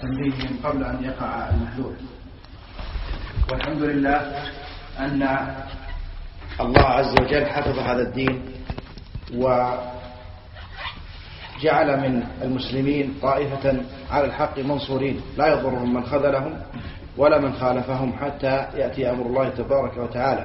تنبيههم قبل أن يقع المحذور. والحمد لله أن الله عز وجل حفظ هذا الدين وجعل من المسلمين طائفة على الحق منصورين لا يضرهم من خذلهم ولا من خالفهم حتى يأتي أمر الله تبارك وتعالى.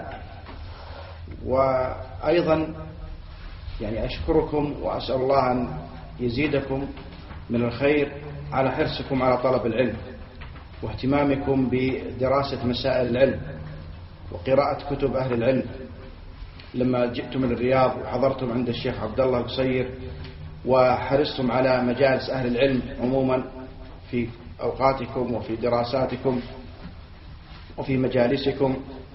وأيضا أشكركم وأسأل الله أن يزيدكم من الخير على حرصكم على طلب العلم واهتمامكم بدراسة مسائل العلم وقراءة كتب أهل العلم. لما جئتم من الرياض وحضرتم عند الشيخ عبد الله القصير وحرصتم على مجالس أهل العلم عموما في أوقاتكم وفي دراساتكم وفي مجالسكم،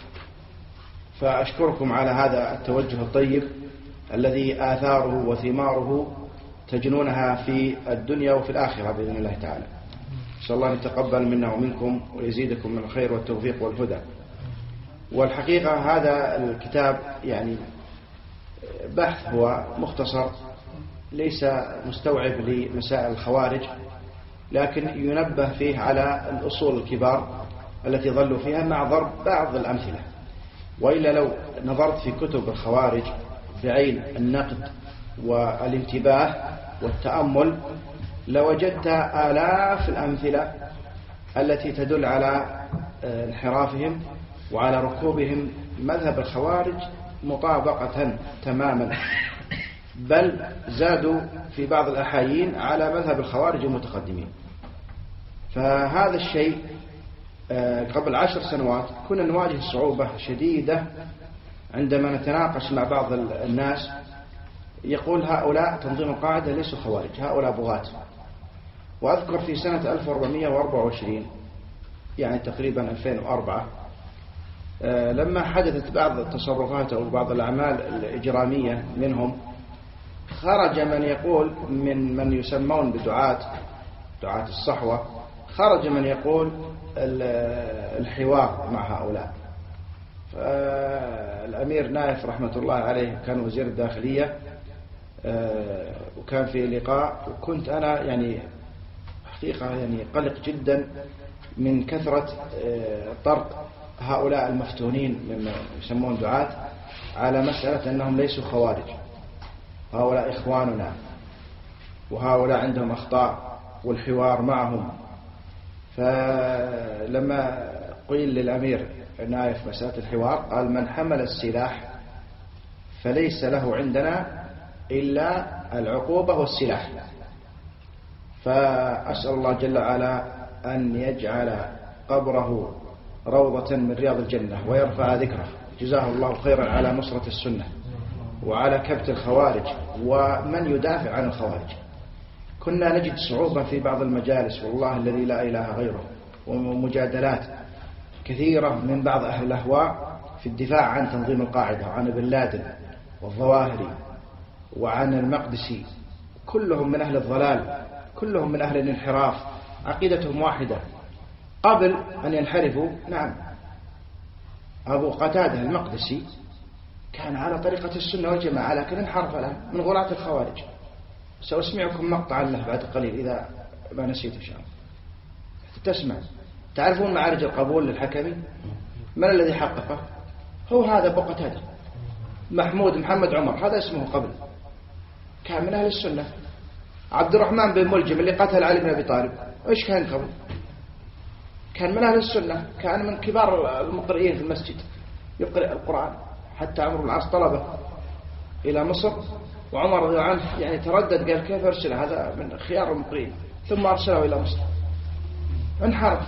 فأشكركم على هذا التوجه الطيب الذي آثاره وثماره تجنونها في الدنيا وفي الآخرة بإذن الله تعالى. نسأل الله أن يتقبل منا ومنكم ويزيدكم من الخير والتوفيق والهدى. والحقيقة هذا الكتاب بحث هو مختصر ليس مستوعب لمسائل الخوارج، لكن ينبه فيه على الأصول الكبار التي ظلوا فيها مع ضرب بعض الأمثلة. وإلا لو نظرت في كتب الخوارج بعين النقد والانتباه والتأمل لوجدت آلاف الأمثلة التي تدل على انحرافهم وعلى ركوبهم مذهب الخوارج مطابقة تماما، بل زادوا في بعض الأحايين على مذهب الخوارج المتقدمين. فهذا الشيء قبل 10 سنوات كنا نواجه صعوبة شديدة عندما نتناقش مع بعض الناس يقول هؤلاء تنظيم القاعدة ليسوا خوارج، هؤلاء بغاة. وأذكر في سنة 1424 تقريبا 2004 لما حدثت بعض التصرفات أو بعض الأعمال الإجرامية منهم، خرج من يقول من يسمون بدعاة الصحوة، خرج من يقول الحوار مع هؤلاء. فالأمير نايف رحمة الله عليه كان وزير الداخلية وكان في لقاء، وكنت أنا حقيقة قلق جدا من كثرة طرق هؤلاء المفتونين مما يسمون دعاة على مسألة أنهم ليسوا خوارج، هؤلاء إخواننا وهؤلاء عندهم أخطاء والحوار معهم. فلما قيل للأمير نايف مسألة الحوار قال من حمل السلاح فليس له عندنا إلا العقوبة والسلاح. فأسأل الله جل وعلا أن يجعل قبره روضة من رياض الجنة ويرفع ذكره، جزاه الله خيرا على نصرة السنة وعلى كبت الخوارج ومن يدافع عن الخوارج. كنا نجد صعوبة في بعض المجالس والله الذي لا إله غيره، ومجادلات كثيرة من بعض أهل الأهواء في الدفاع عن تنظيم القاعدة وعن ابن لادن والظواهري وعن المقدسي، كلهم من أهل الضلال، كلهم من أهل الانحراف، عقيدتهم واحدة. قبل أن ينحرفوا نعم أبو قتادة المقدسي كان على طريقة السنة والجماعة، لكن انحرف الآن من غلاة الخوارج. سأسمعكم مقطعا له بعد قليل إذا ما نسيت إن شاء الله تسمع. تعرفون معارج القبول للحكمي؟ من الذي حققه؟ هو هذا أبو قتادة محمد عمر، هذا اسمه قبل، كان من أهل السنة. عبد الرحمن بن ملجم اللي قتل علي بن أبي طالب إيش كان قبل؟ كان من أهل السنة، كان من كبار المقرئين في المسجد يقرأ القرآن، حتى عمرو بن العاص طلبه إلى مصر، وعمر رضي الله عنه تردد قال كيف أرسله، هذا من خيار المقرئين، ثم أرسله إلى مصر. انحرف.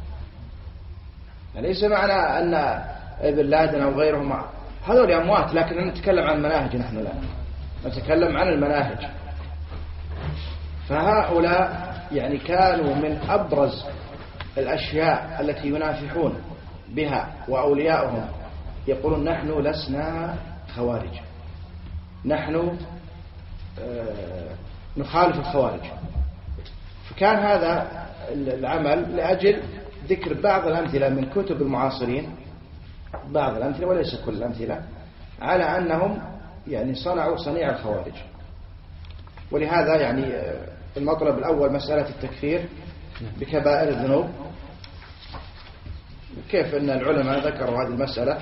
ليس معنى أن ابن لادن أو غيرهم هذول أموات، لكن نتكلم عن المناهج، نحن لا نتكلم عن المناهج. فهؤلاء كانوا من أبرز الأشياء التي ينافحون بها، وأولياؤهم يقولون نحن لسنا خوارج، نحن نخالف الخوارج. فكان هذا العمل لأجل ذكر بعض الأمثلة من كتب المعاصرين، بعض الأمثلة وليس كل الأمثلة، على أنهم صنعوا صنيع الخوارج. ولهذا المطلب الأول مسألة التكفير بكبائر الذنوب. كيف أن العلماء ذكروا هذه المسألة؟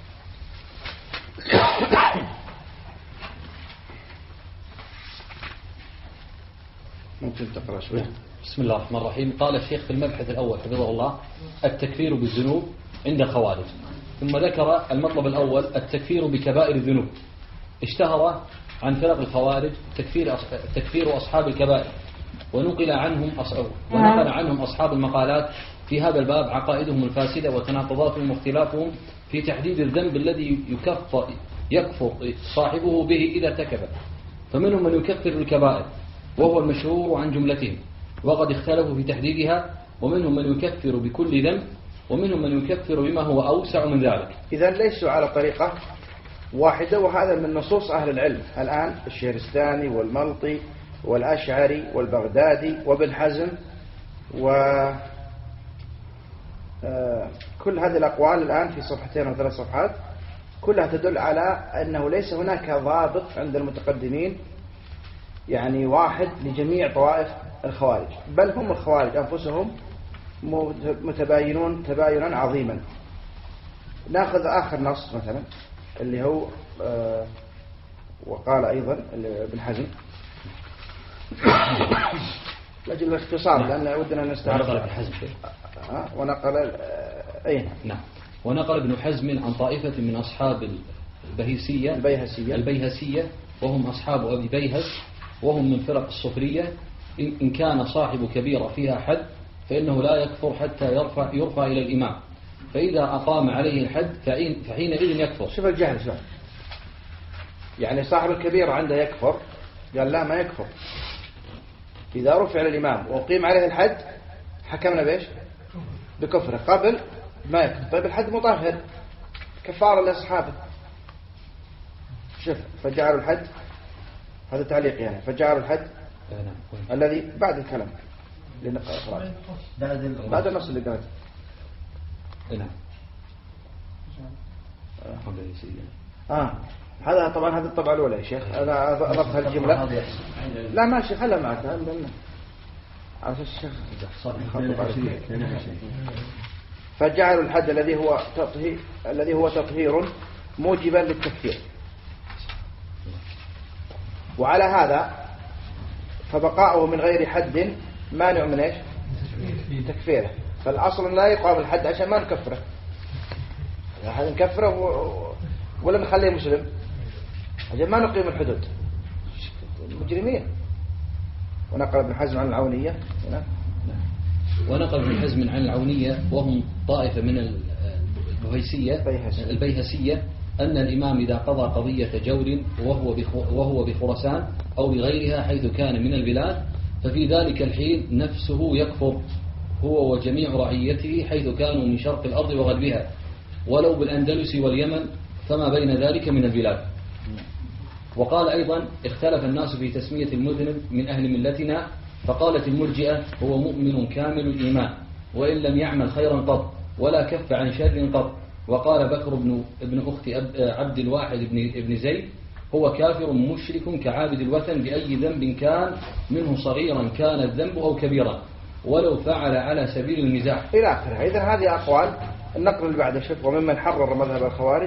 ممكن تقرأ شوي. بسم الله الرحمن الرحيم. قال الشيخ في المبحث الأول حفظه الله: التكفير بالذنوب عند الخوارج. ثم ذكر المطلب الأول: التكفير بكبائر الذنوب. اشتهر عن فرق الخوارج تكفير أصحاب الكبائر، ونقل عنهم أصحاب المقالات في هذا الباب عقائدهم الفاسدة وتناقضاتهم واختلافهم في تحديد الذنب الذي يكفر صاحبه به إذا ارتكبه. فمنهم من يكفر الكبائر وهو المشهور عن جملتهم، وقد اختلفوا في تحديدها، ومنهم من يكفر بكل ذنب، ومنهم من يكفر بما هو أوسع من ذلك. إذن ليسوا على طريقة واحدة، وهذا من نصوص أهل العلم الآن: الشهرستاني والملطي والأشعري والبغدادي وابن حزم، وكل هذه الأقوال الآن في صفحتين أو 3 صفحات كلها تدل على أنه ليس هناك ضابط عند المتقدمين يعني واحد لجميع طوائف الخوارج، بل هم الخوارج أنفسهم متباينون تباينا عظيما. نأخذ آخر نص مثلا اللي هو وقال أيضا ابن حزم لأجل الاختصار، لأن ودنا نستعرض. ونقل ابن حزم ونقل نعم. ونقل ابن حزم عن طائفة من أصحاب البيهسية وهم أصحاب أبي بيهس، وهم من فرق الصفرية. إن كان صاحب كبيرة فيها حد فإنه لا يكفر حتى يرفع إلى الإمام، فإذا أقام عليه الحد فحينئذ يكفر. شوف الجهل شوف، يعني صاحب الكبيرة عنده يكفر، قال لا ما يكفر. إذا رفع للإمام وقيم عليه الحد حكمنا بإيش؟ بكفره. قبل ما يكفر. طيب الحد مطهر كفارة لأصحابه. شوف فجعلوا الحد، هذا تعليق يعني، فجعلوا الحد الذي بعد الكلام بعد النص اللي قرأته. نعم. هذا طبعا هذا الطبعة الأولى يا شيخ، أنا أضفها الجملة. لا ما شيخ خلها معك عشان الشيخ. فجعلوا الحد الذي هو تطهير موجبا للتكفير. وعلى هذا فبقاؤه من غير حد مانع من ايش؟ تكفيره. فالأصل لا يقام الحد عشان ما نكفره، أحد نكفره ولا نخليه مسلم عشان ما نقيم الحدود مجرمين. ونقل ابن حزم عن العونية ونقل ابن حزم عن العونية وهم طائفة من البيهسية أن الإمام إذا قضى قضية جور وهو بخراسان أو بغيرها حيث كان من البلاد، ففي ذلك الحين نفسه يكفر هو وجميع رعيته حيث كانوا من شرق الأرض وغربها، ولو بالأندلس واليمن فما بين ذلك من البلاد. وقال أيضا: اختلف الناس في تسمية المذنب من أهل ملتنا، فقالت المرجئة: هو مؤمن كامل الإيمان وإن لم يعمل خيرا قط ولا كف عن شر قط. وقال بكر ابن أخت عبد الواحد ابن زيد: هو كافر مشرك كعابد الوثن بأي ذنب كان منه، صغيرا كان الذنب أو كبيرا، ولو فعل على سبيل المزاح إلى آخره. إذن هذه أقوال. النقل اللي بعد شف: ومن حرر مذهب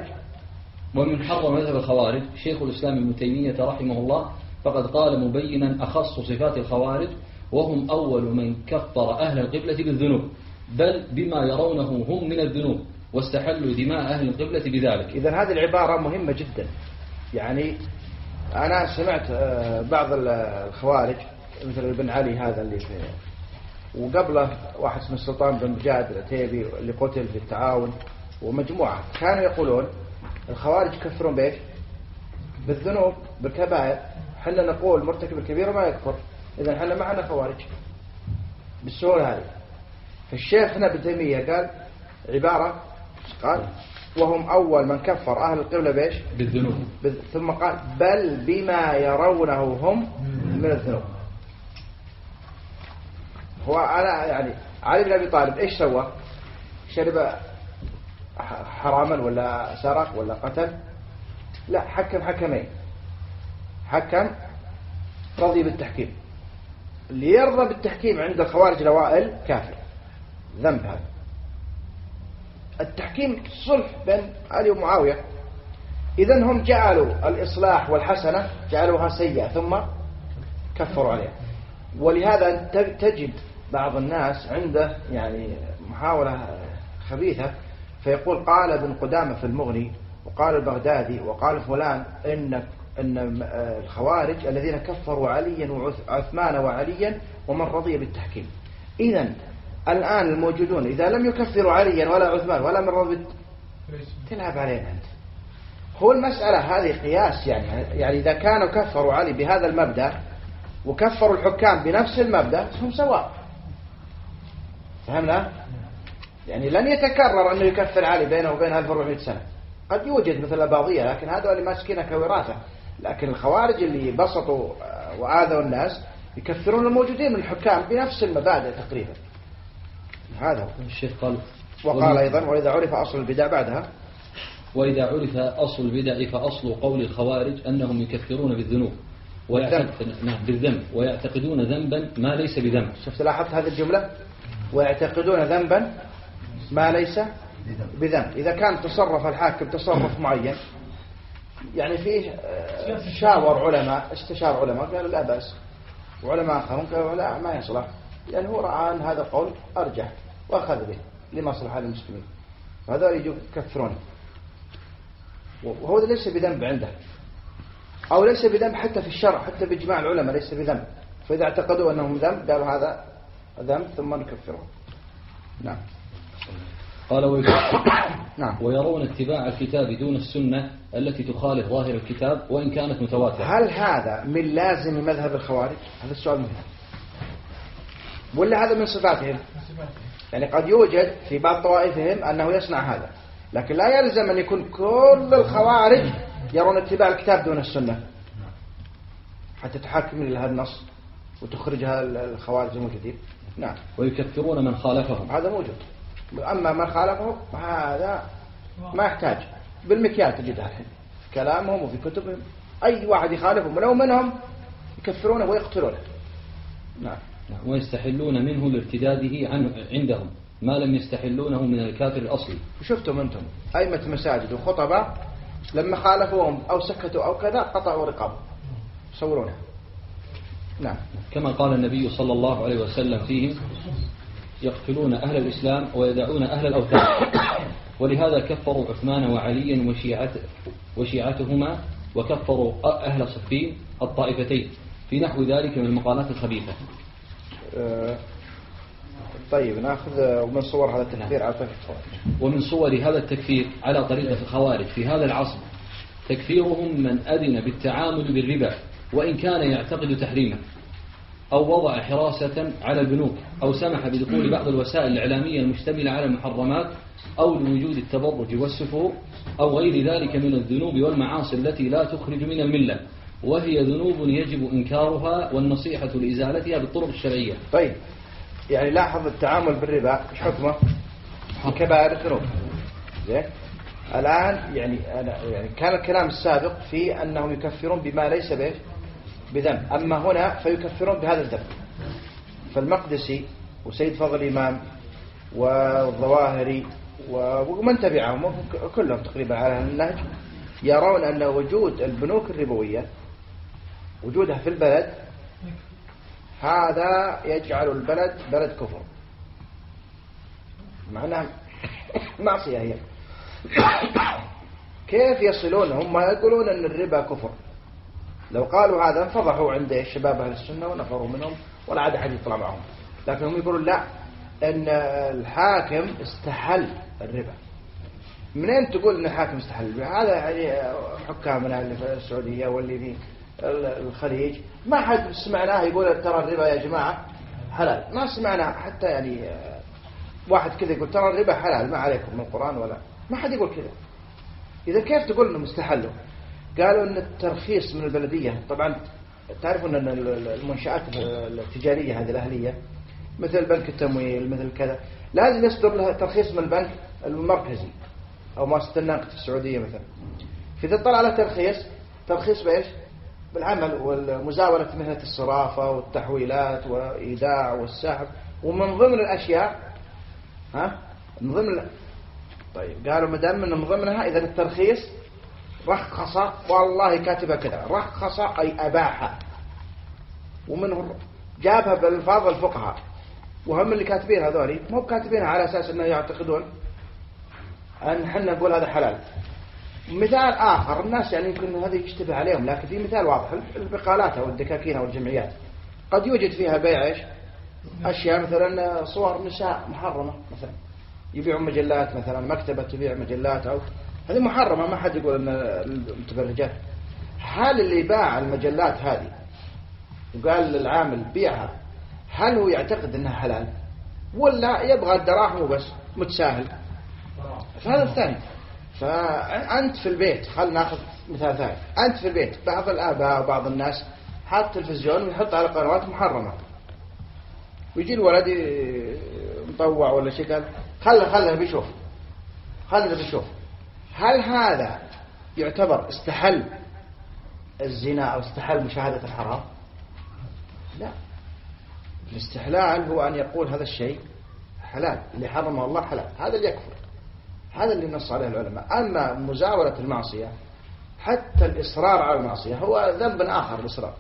الخوارج شيخ الإسلام ابن تيمية رحمه الله، فقد قال مبينا أخص صفات الخوارج: وهم أول من كفر أهل القبلة بالذنوب، بل بما يرونه هم من الذنوب، واستحلوا دماء أهل القبلة بذلك. إذن هذه العبارة مهمة جدا. يعني أنا سمعت بعض الخوارج مثل ابن علي هذا اللي في، وقبله واحد اسمه السلطان بن مجاهد العتيبي اللي قتل في التعاون، ومجموعة كانوا يقولون الخوارج يكفرون بإيش؟ بالذنوب بالكبائر. حنا نقول مرتكب الكبيرة ما يكفر، إذن حنا معنا خوارج بالسهولة هذه. فالشيخ هنا ابن تيمية قال عبارة، قال: وهم أول من كفر أهل القبلة بإيش؟ بالذنوب. ثم قال: بل بما يرونه هم من الذنوب. هو أنا يعني علي بن أبي طالب إيش سوى؟ شرب حراما ولا سرق ولا قتل؟ لا، حكم حكمين. حكم رضي بالتحكيم اللي يرضى بالتحكيم عند الخوارج الأوائل كافر، ذنب هذا. التحكيم صلح بين علي ومعاوية، إذن هم جعلوا الإصلاح والحسنة جعلوها سيئة ثم كفروا عليها. ولهذا تجد بعض الناس عنده يعني محاولة خبيثة، فيقول قال ابن قدامة في المغني وقال البغدادي وقال فلان إن الخوارج الذين كفروا عليا وعثمان وعليا ومن رضي بالتحكيم. إذن الآن الموجودون إذا لم يكفروا عليا ولا عثمان ولا من رضي تلعب علينا أنت. هو المسألة هذه قياس، يعني إذا كانوا كفروا علي بهذا المبدأ وكفروا الحكام بنفس المبدأ هم سواء. فهمنا؟ يعني لن يتكرر أنه يكفر علي بينه وبين 1400 سنة. قد يوجد مثل الباضية، لكن هذا اللي ماسكينه كوراثة. لكن الخوارج اللي بسطوا وآذوا الناس يكفرون الموجودين من الحكام بنفس المبادئ تقريبا. هذا الشيخ قال. وقال أيضا وإذا عرف أصل البدع بعدها، وإذا عرف أصل البدع فأصل قول الخوارج أنهم يكفرون بالذنوب بالذنب ويعتقدون ذنبا ما ليس بذنب. شفت لاحظت هذه الجملة؟ ويعتقدون ذنبا ما ليس بذنب. إذا كان تصرف الحاكم تصرف معين يعني فيه شاور علماء، استشار علماء قالوا لا بأس، وعلماء آخرون قالوا لا ما يصلح، لأن هو رأى أن هذا القول أرجح وأخذ به لمصلحة المسلمين، فهذا يجوا يكفرون. وهو ليس بذنب عنده، أو ليس بذنب حتى في الشرع، حتى بإجماع العلماء ليس بذنب. فإذا اعتقدوا أنهم ذنب قالوا هذا ذنب ثم نكفرهم. نعم. قال نعم. ويرون اتباع الكتاب دون السنة التي تخالف ظاهر الكتاب وإن كانت متواترة. هل هذا من لازم مذهب الخوارج؟ هذا السؤال مهم. ولا هذا من صفاتهم؟ يعني قد يوجد في بعض طوائفهم أنه يصنع هذا، لكن لا يلزم أن يكون كل الخوارج يرون اتباع الكتاب دون السنة حتى تحكم لهذا النص وتخرجها الخوارج الموجودين. نعم. ويكفرون من خالفهم، هذا موجود. أما من خالفهم هذا ما يحتاج، بالمكيال تجدها الحين كلامهم وفي كتبهم، أي واحد يخالفهم ولو منهم يكفرونه ويقتلونه. نعم. ويستحلون منه لارتداده عندهم ما لم يستحلونه من الكافر الأصلي. شفتم أنتم أئمة مساجد وخطباء لما خالفوهم أو سكتوا أو كذا قطعوا رقابهم صورونها. نعم. كما قال النبي صلى الله عليه وسلم فيهم يقتلون أهل الإسلام ويدعون أهل الأوثان. ولهذا كفروا عثمان وعليا وشيعتهما، وكفروا أهل صفين الطائفتين في نحو ذلك من المقالات الخبيثة. طيب نأخذ من صور هذا التكفير على طريقة الخوارج. ومن صور هذا التكفير على طريقة الخوارج في هذا العصر تكفيرهم من أذن بالتعامل بالربا وإن كان يعتقد تحريمه، أو وضع حراسة على البنوك، أو سمح بدخول بعض الوسائل الإعلامية المشتملة على المحرمات، أو لوجود التبرج والسفور، أو غير ذلك من الذنوب والمعاصي التي لا تخرج من الملة، وهي ذنوب يجب إنكارها والنصيحة لإزالتها بالطرق الشرعية. طيب يعني لاحظ التعامل بالربا إيش حكمه؟ كبائر الذنوب. الآن يعني كان الكلام السابق في أنهم يكفرون بما ليس بذنب، أما هنا فيكفرون بهذا الذنب. فالمقدسي وسيد فضل الإمام والظواهري ومن تبعهم كلهم تقريبا على النهج يرون أن وجود البنوك الربوية وجودها في البلد هذا يجعل البلد بلد كفر، معناها معصية هي. كيف يصلون؟ هم يقولون أن الربا كفر، لو قالوا هذا انفضحوا عند الشباب أهل السنة ونفروا منهم ولا عاد أحد يطلع معهم. لكن هم يقولون لا، أن الحاكم استحل الربا. منين تقول أن الحاكم استحل الربا؟ هذا يعني حكامنا اللي في السعودية واللي في الخليج ما حد سمعناه يقول ترى الربا يا جماعة حلال، ما سمعنا حتى يعني واحد كذا يقول ترى الربا حلال ما عليكم من القرآن، ولا ما حد يقول كذا. إذا كيف تقول أنه مستحله؟ قالوا أن الترخيص من البلدية، طبعا تعرفون أن المنشآت التجارية هذه الأهلية مثل بنك التمويل مثل كذا لازم يصدر لها ترخيص من البنك المركزي أو مؤسسة النقد في السعودية مثلا. فإذا طلع له ترخيص بإيش؟ بالعمل والمزاولة مهنة الصرافة والتحويلات وإيداع والسحب، ومن ضمن الأشياء من ضمن. طيب قالوا مدام من ضمنها إذا الترخيص رخص، والله كاتبها كذا، رخص أي أباح، ومنه جابها بالفاظ الفقهاء، وهم اللي كاتبين هذولي مو كاتبينها على أساس أنه يعتقدون أن حنا نقول هذا حلال. مثال آخر الناس يعني يمكن هذا يشتبه عليهم، لكن في مثال واضح، البقالات أو الدكاكين أو الجمعيات قد يوجد فيها بيع إيش؟ أشياء مثلا صور نساء محرمة، مثلا يبيعون مجلات، مثلا مكتبة تبيع مجلات، أو هذه محرمة، ما حد يقول أن المتبرجات. هل اللي باع المجلات هذه وقال للعامل بيعها، هل هو يعتقد أنها حلال ولا يبغى الدراهم وبس متساهل؟ فهذا الثاني. فأنت في البيت، خلنا ناخذ مثال ثاني، أنت في البيت بعض الآباء وبعض الناس حاط تلفزيون ويحط على قنوات محرمة، ويجي الولد مطوع ولا شيء قال خله بيشوف، هل هذا يعتبر استحل الزنا أو استحل مشاهدة الحرام؟ لا، الاستحلال هو أن يقول هذا الشيء حلال، اللي حرمه الله حلال، هذا اللي يكفر، هذا اللي نص عليه العلماء. أما مزاولة المعصية، حتى الإصرار على المعصية هو ذنب آخر، الإصرار.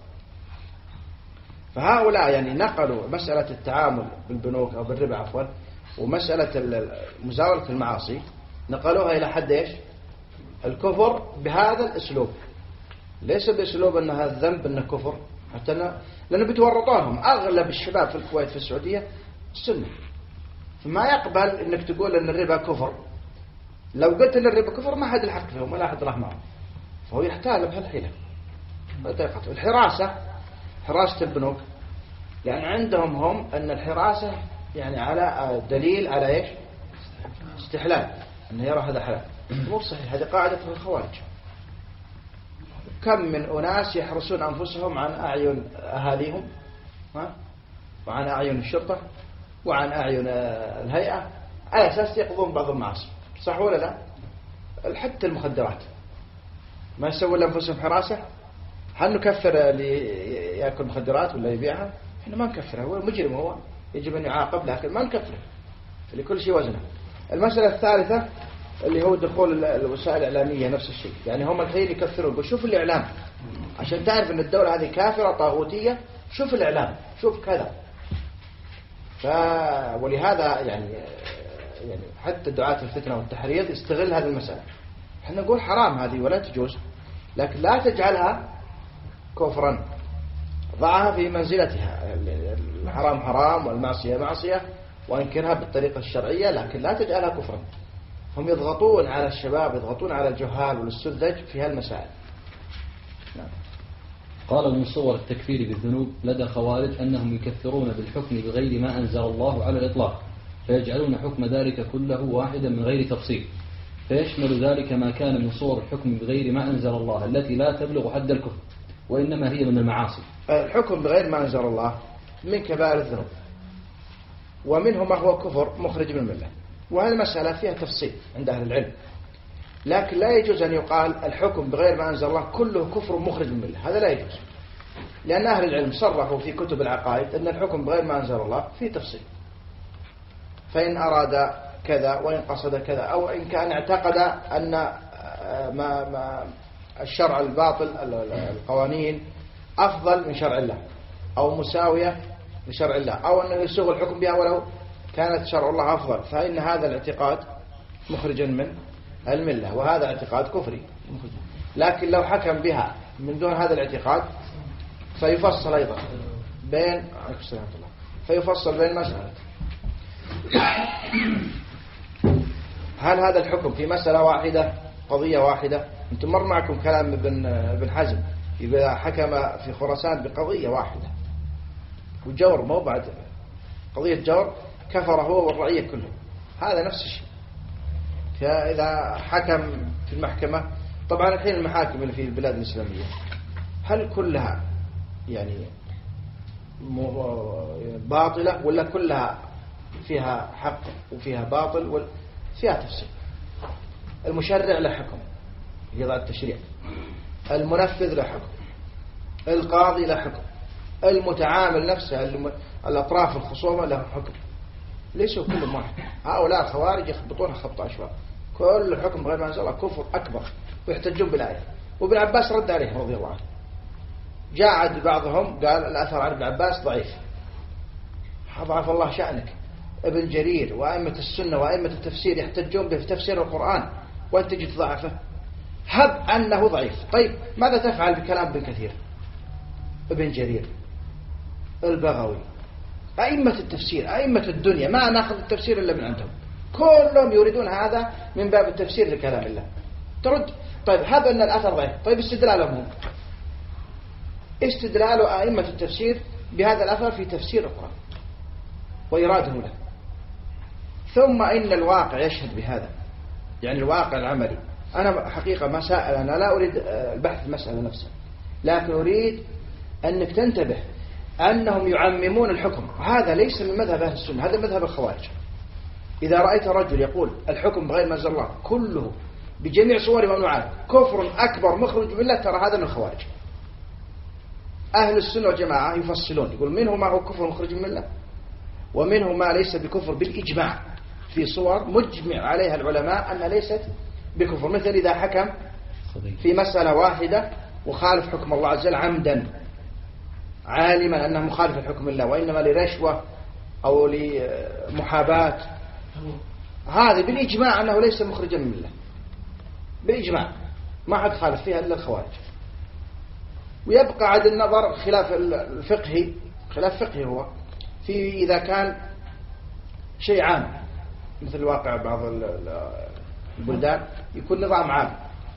فهؤلاء يعني نقلوا مسألة التعامل بالبنوك أو بالربا عفوا، ومسألة مزاولة المعاصي نقلوها إلى حد إيش؟ الكفر بهذا الأسلوب، ليس بأسلوب أن هذا الذنب أنه كفر، حتى لأنه بيتورطونهم. أغلب الشباب في الكويت في السعودية السنة، فما يقبل أنك تقول أن الربا كفر. لو قلت أن الربا كفر ما حد يلحق فيهم ولا أحد راح معهم، فهو يحتال بهالحيلة. الحراسة، حراسة البنوك، يعني عندهم هم أن الحراسة يعني على دليل على إيش؟ استحلال، أنه يرى هذا حلال. مو صحيح، هذه قاعدة من الخوارج. كم من أناس يحرسون أنفسهم عن أعين أهاليهم، وعن أعين الشرطة، وعن أعين الهيئة، على أساس يقضون بعض المعاصي، صح ولا لا؟ حتى المخدرات ما يسوون لأنفسهم حراسة. هل نكفر اللي يأكل مخدرات ولا يبيعها؟ إحنا ما نكفره، هو مجرم، هو يجب أن يعاقب، لكن ما نكفره، لكل شيء وزنه. المسألة الثالثة اللي هو دخول الوسائل الإعلامية، نفس الشيء، يعني هم الحين يكثرون. شوف الإعلام عشان تعرف أن الدولة هذه كافرة طاغوتية، شوف الإعلام، شوف كذا. ولهذا يعني حتى دعاة الفتنة والتحريض يستغل هذه المسألة. احنا نقول حرام هذه ولا تجوز، لكن لا تجعلها كفرا، ضعها في منزلتها. الحرام حرام والمعصية معصية، وانكرها بالطريقة الشرعية، لكن لا تجعلها كفرا. هم يضغطون على الشباب، يضغطون على الجهال والسذج في هالمسائل. نعم. قال من صور التكفير بالذنوب لدى الخوارج أنهم يكفرون بالحكم بغير ما أنزل الله على الإطلاق، فيجعلون حكم ذلك كله واحدا من غير تفصيل، فيشمل ذلك ما كان من صور الحكم بغير ما أنزل الله التي لا تبلغ حد الكفر، وإنما هي من المعاصي. الحكم بغير ما أنزل الله من كبائر الذنوب، ومنه ما هو كفر مخرج من الملة، وهذه المسألة فيها تفصيل عند أهل العلم. لكن لا يجوز أن يقال الحكم بغير ما أنزل الله كله كفر مخرج من الملة، هذا لا يجوز، لأن أهل العلم صرحوا في كتب العقائد أن الحكم بغير ما أنزل الله فيه تفصيل. فإن أراد كذا، وإن قصد كذا، أو إن كان اعتقد أن ما الشرع الباطل، القوانين أفضل من شرع الله، أو مساوية لشرع الله، أو أنه يسوغ الحكم بها ولو كانت شرع الله أفضل، فإن هذا الاعتقاد مخرج من الملة، وهذا اعتقاد كفري. لكن لو حكم بها من دون هذا الاعتقاد فيفصل أيضا بين مسألة، هل هذا الحكم في مسألة واحدة، قضية واحدة؟ أنتم مر معكم كلام ابن حزم إذا حكم في خراسان بقضية واحدة وجور، مو بعد قضية جور، كفر هو والرعية كلهم، هذا نفس الشيء. فإذا حكم في المحكمة، طبعا الحين المحاكم اللي في البلاد الإسلامية هل كلها يعني باطلة ولا كلها فيها حق وفيها باطل فيها تفصيل؟ المشرع له حكم يضع التشريع، المنفذ له حكم، القاضي له حكم، المتعامل نفسه الأطراف الخصومة له حكم، ليسوا كلهم واحد. هؤلاء الخوارج يخبطونها خبط أشواط، كل حكم غير ما أنزل الله كفر أكبر ويحتجون بالآية. وابن عباس رد عليه رضي الله عنه، جاء عند بعضهم قال الأثر عن ابن عباس ضعيف، ضعف الله شأنك. ابن جرير وأئمة السنة وأئمة التفسير يحتجون به في تفسير القرآن وأنت تجي تضعفه، هب أنه ضعيف. طيب ماذا تفعل بكلام ابن كثير، ابن جرير، البغوي، أئمة التفسير، أئمة الدنيا، ما نأخذ التفسير إلا من عندهم، كلهم يريدون هذا من باب التفسير لكلام الله. ترد طيب هذا أن الأثر ضعيف، طيب استدلالهم، استدلال أئمة التفسير بهذا الأثر في تفسير القرآن وإراده له. ثم إن الواقع يشهد بهذا، يعني الواقع العملي. أنا حقيقة مسائل أنا لا أريد البحث في المسألة نفسها، لكن أريد أنك تنتبه أنهم يعممون الحكم. هذا ليس من مذهب أهل السنة، هذا مذهب الخوارج. إذا رأيت رجل يقول الحكم بغير ما أنزل الله كله بجميع صوره وأنواعه كفر أكبر مخرج من الله، ترى هذا من الخوارج. أهل السنة والجماعة يفصلون، يقول منه ما هو كفر مخرج من الله، ومنه ما ليس بكفر بالإجماع في صور مجمع عليها العلماء أنها ليست بكفر. مثل إذا حكم في مسألة واحدة وخالف حكم الله عز وجل عمدا عالما أنه مخالف لحكم الله وإنما لرشوة أو لمحاباة، هذا بالإجماع أنه ليس مخرجا من الله، بالإجماع ما حد خالف فيها إلا الخوارج. ويبقى عاد النظر خلاف الفقهي، خلاف فقهي هو في إذا كان شيء عام مثل واقع بعض البلدان يكون نظام عام،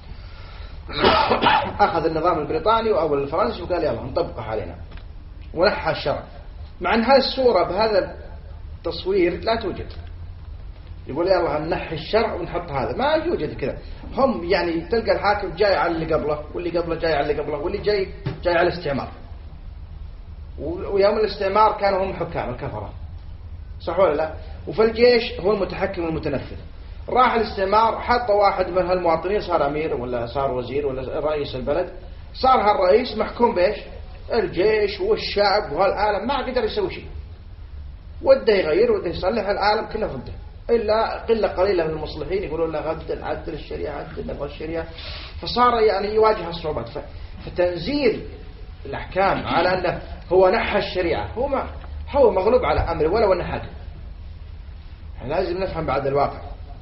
أخذ النظام البريطاني أو الفرنسي وقال يلا نطبقه علينا ونحى الشرع، مع أن هذه الصورة بهذا التصوير لا توجد. يقول يلا نحي الشرع ونحط هذا، ما يوجد كذا. هم يعني تلقى الحاكم جاي على اللي قبله واللي قبله جاي على اللي قبله واللي جاي على الاستعمار، ويوم الاستعمار كانوا هم حكام الكفرة، صح ولا لا؟ وفي الجيش هو المتحكم والمتنفذ. راح الاستعمار حط واحد من هالمواطنين صار أمير ولا صار وزير ولا رئيس البلد، صار هالرئيس محكوم بإيش؟ الجيش والشعب وهالعالم، ما قدر يسوي شيء، وده يغير وده يصلح، العالم كله ضده إلا قلة قليلة من المصلحين يقولون لا غدل عدل الشريعة عدل نبغى الشريعة. فصار يعني يواجه الصعوبات. فتنزيل الأحكام على أنه هو نحى الشريعة هو مغلوب على أمره ولو أنه حاكم. لازم نفهم بعد الواقع.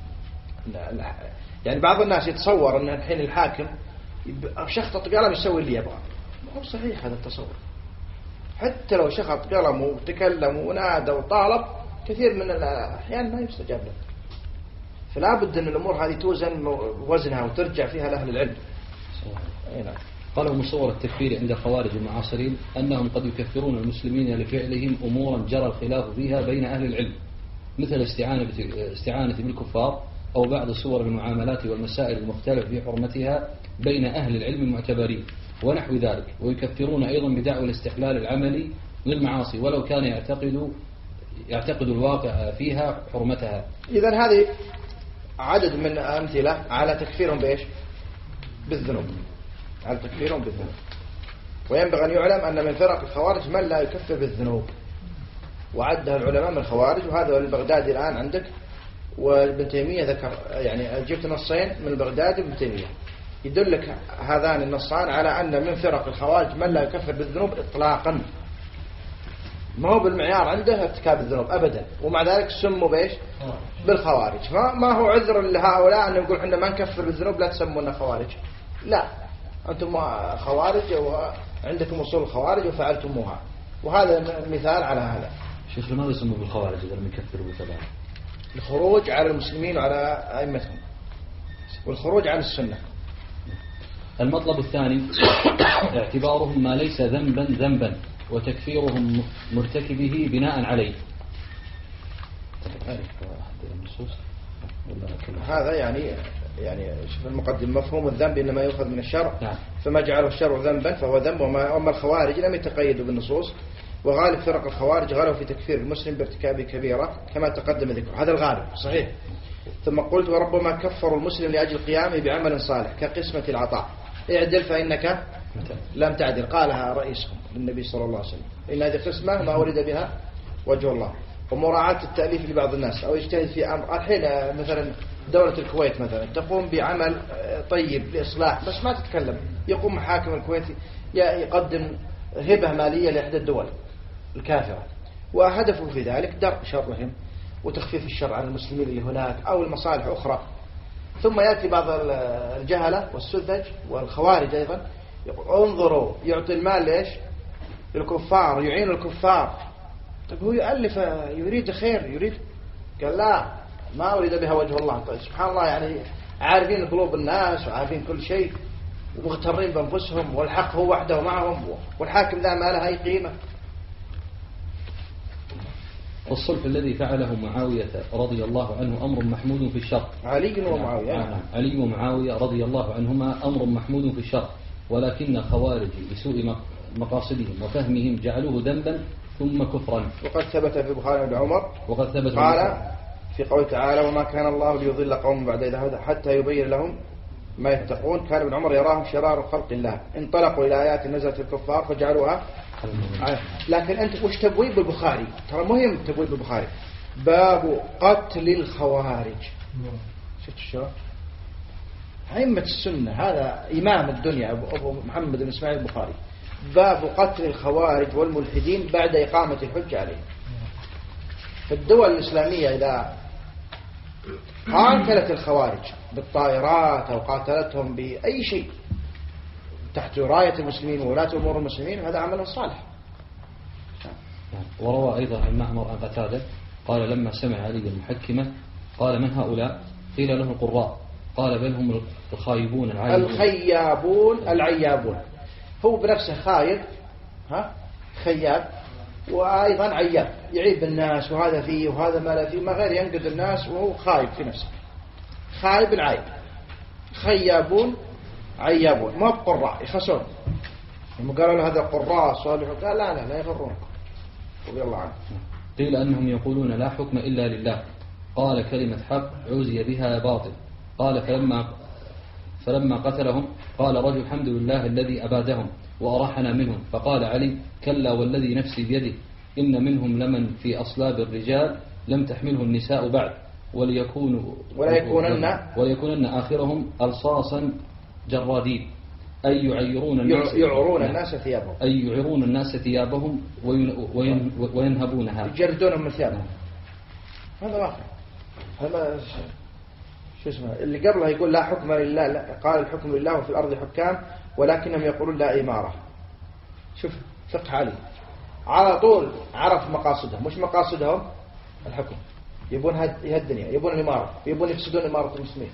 يعني بعض الناس يتصور أن الحين الحاكم شخط قلم يسوي اللي يبغى، ما هو صحيح هذا التصور. حتى لو شخط قلم وتكلم ونادى وطالب كثير من الأحيان ما يستجاب له. فلا بد أن الأمور هذه توزن وزنها وترجع فيها لأهل العلم. قالوا من صور التكفير عند الخوارج المعاصرين أنهم قد يكفرون المسلمين لفعلهم أمورا جرى الخلاف فيها بين أهل العلم، مثل استعانة بالكفار أو بعض صور المعاملات والمسائل المختلف في حرمتها بين أهل العلم المعتبرين ونحو ذلك. ويكفرون أيضا بدعوى الاستحلال العملي للمعاصي ولو كان يعتقد الواقع فيها حرمتها. إذن هذه عدد من أمثلة على تكفيرهم بإيش؟ بالذنوب، على تكفيرهم بالذنوب. وينبغي أن يعلم أن من فرق الخوارج من لا يكفر بالذنوب، وعدها العلماء من الخوارج، وهذا البغدادي الآن عندك، وابن تيمية ذكر، يعني جبت نصين من البغدادي وابن تيمية يدلك هذان النصان على أن من فرق الخوارج من لا يكفر بالذنوب إطلاقا، ما هو بالمعيار عنده ارتكاب الذنوب أبدا، ومع ذلك سموا بإيش؟ بالخوارج. ما هو عذر لهؤلاء أن يقول حنا ما نكفر بالذنوب لا تسمونا خوارج، لا، أنتم خوارج وعندكم أصول الخوارج وفعلتموها، وهذا مثال على هذا. شيخ لماذا يسموا بالخوارج إذا لم يكفروا بالتبع؟ الخروج على المسلمين وعلى أئمتهم، والخروج عن السنة. المطلب الثاني اعتبارهم ما ليس ذنبا وتكفيرهم مرتكبه بناء عليه. هذا يعني شوف المقدم، مفهوم الذنب إنما يؤخذ من الشرع، فما جعله الشرع ذنبا فهو ذنب. وأما الخوارج لم يتقيدوا بالنصوص، وغالب فرق الخوارج غلوا في تكفير المسلم بارتكاب كبيرة كما تقدم ذكره، هذا الغالب صحيح. ثم قلت وربما كفروا المسلم لأجل قيامه بعمل صالح كقسمة العطاء، اعدل فإنك لم تعدل، قالها رئيسهم للنبي صلى الله عليه وسلم، إن هذه قسمة ما ورد بها وجه الله. ومراعاة التأليف لبعض الناس أو يجتهد في أمر. الحين مثلا دولة الكويت مثلا تقوم بعمل طيب لإصلاح، بس ما تتكلم. يقوم حاكم الكويت يقدم هبة مالية لإحدى الدول الكافرة، وهدفه في ذلك درء شرهم وتخفيف الشر عن المسلمين اللي هناك أو المصالح أخرى. ثم يأتي بعض الجهلة والسذج والخوارج أيضا يقول انظروا، يعطي المال ليش؟ للكفار، يعين الكفار. طيب هو يؤلف، يريد خير، يريد. قال لا، ما أريد بها وجه الله. طيب سبحان الله، يعني عارفين قلوب الناس وعارفين كل شيء ومغترين بأنفسهم، والحق هو وحده معهم، والحاكم لا ما له أي قيمة. والصلح الذي فعله معاوية رضي الله عنه أمر محمود في الشرع. علي ومعاوية علي ومعاوية رضي الله عنهما أمر محمود في الشرع، ولكن خوارج بسوء مقاصدهم وفهمهم جعلوه ذنبا ثم كفرا. وقد ثبت في البخاري بن عمر وقد ثبت قال في قوله تعالى: وما كان الله ليضل قوم بعد إذ هدى حتى يبين لهم ما يتقون. كان ابن عمر يراهم شرار خلق الله، انطلقوا إلى آيات نزلت الكفار فجعلوها. لكن أنت وش تبويب بالبخاري؟ ترى مهم تبويب بالبخاري، باب قتل الخوارج. شفت شو أئمة السنة، هذا إمام الدنيا أبو محمد بن إسماعيل البخاري. باب قتل الخوارج والملحدين بعد إقامة الحج عليهم. في الدول الإسلامية إذا قاتلت الخوارج بالطائرات أو قاتلتهم بأي شيء تحت راية المسلمين وولاة أمور المسلمين، هذا عمل صالح. وروى أيضا عن معمر عن قتادة قال: لما سمع علي المحكمة قال: من هؤلاء؟ قيل له: القراء. قال: بل هم الخايبون الخيابون العيابون. هو بنفسه خايب، خياب، وأيضا عياب، يعيب الناس، وهذا فيه وهذا ما لا فيه، ما غير ينقذ الناس وهو خايب في نفسه. خايب العيب. خيابون عيابون، ما بقراء يخسون. لما قالوا له هذا قراء صالح قال: لا يغرونكم رضي الله عنه. قيل أنهم يقولون لا حكم إلا لله. قال: كلمة حق عوزي بها باطل. قال: فلما قتلهم قال رجل: الحمد لله الذي أبادهم وأراحنا منهم. فقال علي: كلا والذي نفسي بيده إن منهم لمن في أصلاب الرجال لم تحمله النساء بعد وليكونن آخرهم ألصاصا جرادين أي يعيرون الناس ثيابهم وينهبونها، يجردونهم من ثيابهم. هذا واقع. هذا شو اسمه اللي قبله يقول لا حكم لله، لا قال الحكم لله وفي الأرض حكام ولكنهم يقولون لا إمارة. شوف فقه علي على طول عرف مقاصدهم. مش مقاصدهم الحكم، يبون الدنيا، يبون الإمارة، يبون يفسدون إمارة المسلمين.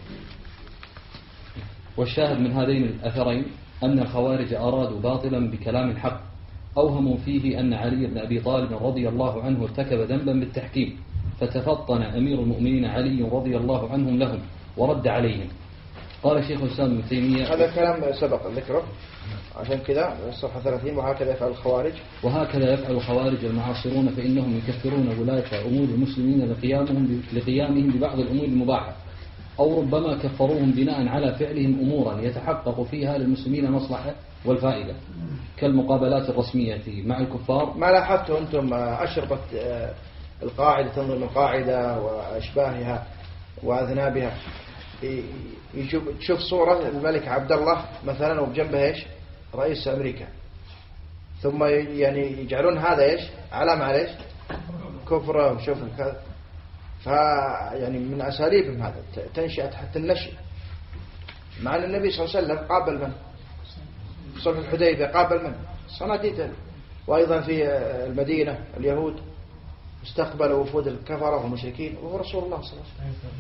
والشاهد من هذين الأثرين أن الخوارج أرادوا باطلا بكلام الحق، أوهموا فيه أن علي بن أبي طالب رضي الله عنه ارتكب ذنبا بالتحكيم، فتفطن أمير المؤمنين علي رضي الله عنهم لهم ورد عليهم. قال شيخ الإسلام ابن تيمية: هذا كلام سبق ذكره، عشان كذا الصفحة 30: وهكذا يفعل الخوارج المعاصرون، فإنهم يكفرون ولاة أمور المسلمين لقيامهم ببعض الأمور المباحة، أو ربما كفروهم بناء على فعلهم أمورا يتحقق فيها للمسلمين المصلحة والفائدة، كالمقابلات الرسمية مع الكفار. ما لاحظتوا أنتم أشرطة القاعدة تنظم القاعدة وأشباهها وأذنابها، تشوف صورة الملك عبد الله مثلا وبجنبها إيش؟ رئيس أمريكا، ثم يعني يجعلون هذا إيش؟ علامة على إيش؟ كفر. وشوف هذا، فيعني من أساليبهم هذا تنشئة حتى النشء. مع أن النبي صلى الله عليه وسلم قابل من؟ صلح الحديبية قابل من؟ صناديد. وأيضا في المدينة اليهود استقبل وفود الكفرة والمشركين وهو رسول الله صلى الله عليه وسلم.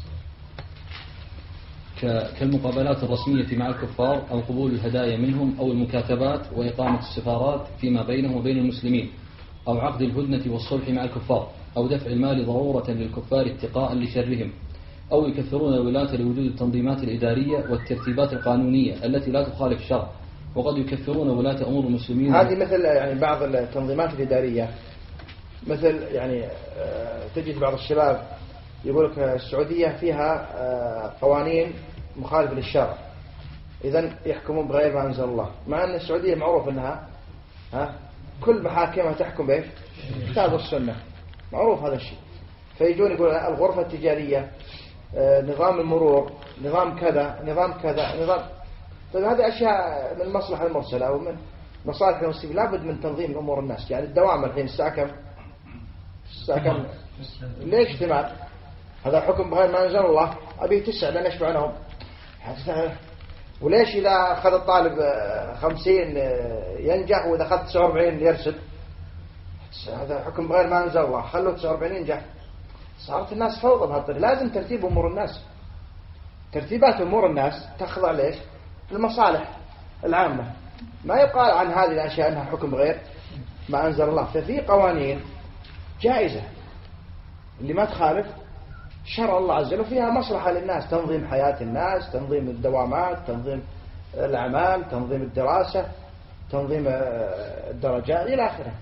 كالمقابلات الرسمية مع الكفار، أو قبول الهدايا منهم، أو المكاتبات وإقامة السفارات فيما بينهم وبين المسلمين، أو عقد الهدنة والصلح مع الكفار، أو دفع المال ضرورة للكفار اتقاء لشرهم، أو يكثرون الولاة لوجود التنظيمات الإدارية والترتيبات القانونية التي لا تخالف الشرع، وقد يكثرون ولاة أمور المسلمين. هذه مثل يعني بعض التنظيمات الإدارية، مثل يعني تجد بعض الشباب يقول لك السعودية فيها قوانين مخالفة للشرع، إذن يحكمون بغير ما أنزل الله، مع أن السعودية معروف أنها كل محاكمها تحكم بإيش؟ كتاب والسنة، معروف هذا الشيء. فيجون يقول الغرفة التجارية، نظام المرور، نظام كذا نظام كذا نظام. طيب هذه أشياء من المصلحة المرسلة ومن مصالح المسلمين، لابد من تنظيم أمور الناس. يعني الدوام الحين الساعة كم؟ ليش 8؟ هذا حكم بغير ما أنزل الله، أبيه 9 لن يشبع لهم. وليش إذا أخذ الطالب 50 ينجح وإذا أخذ 49 يرسل؟ هذا حكم بغير ما أنزل الله، خلوا 49 ينجح. صارت الناس فوضى بهالطريقة. لازم ترتيب أمور الناس، ترتيبات أمور الناس تخضع ليش؟ للمصالح العامة. ما يقال عن هذه الأشياء أنها حكم بغير ما أنزل الله. ففي قوانين جائزة اللي ما تخالف شرع الله عز وجل وفيها مصلحة للناس، تنظيم حياة الناس، تنظيم الدوامات، تنظيم الأعمال، تنظيم الدراسة، تنظيم الدرجات إلى آخره.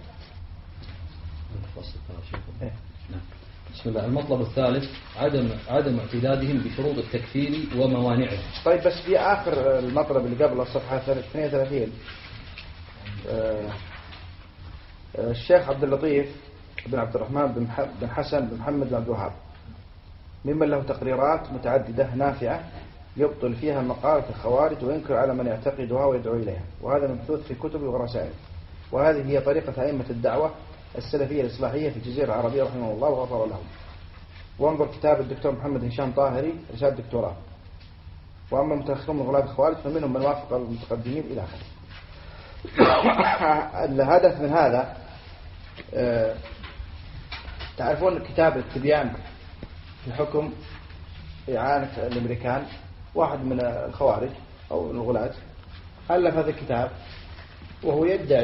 بسم الله. المطلب الثالث عدم اعتدادهم بشروط التكفير وموانعه. طيب بس في آخر المطلب اللي قبل الصفحة 32 الشيخ عبد اللطيف بن عبد الرحمن بن حسن بن محمد بن عبد الوهاب ممن له تقريرات متعددة نافعة يبطل فيها مقالة الخوارج وينكر على من يعتقدها ويدعو إليها، وهذا مبثوث في كتب ورسائل. وهذه هي طريقة أئمة الدعوة السلفية الإصلاحية في الجزيرة العربية رحمه الله وغفر لهم. وانظر كتاب الدكتور محمد هشام طاهري رسالة دكتوراه. وأما المتأخرون من غلاة الخوارج فمنهم من وافق المتقدمين إلى آخره. الهدف من هذا تعرفون كتاب التبيان في حكم إعانة الأمريكان، واحد من الخوارج أو الغلاة ألف هذا الكتاب وهو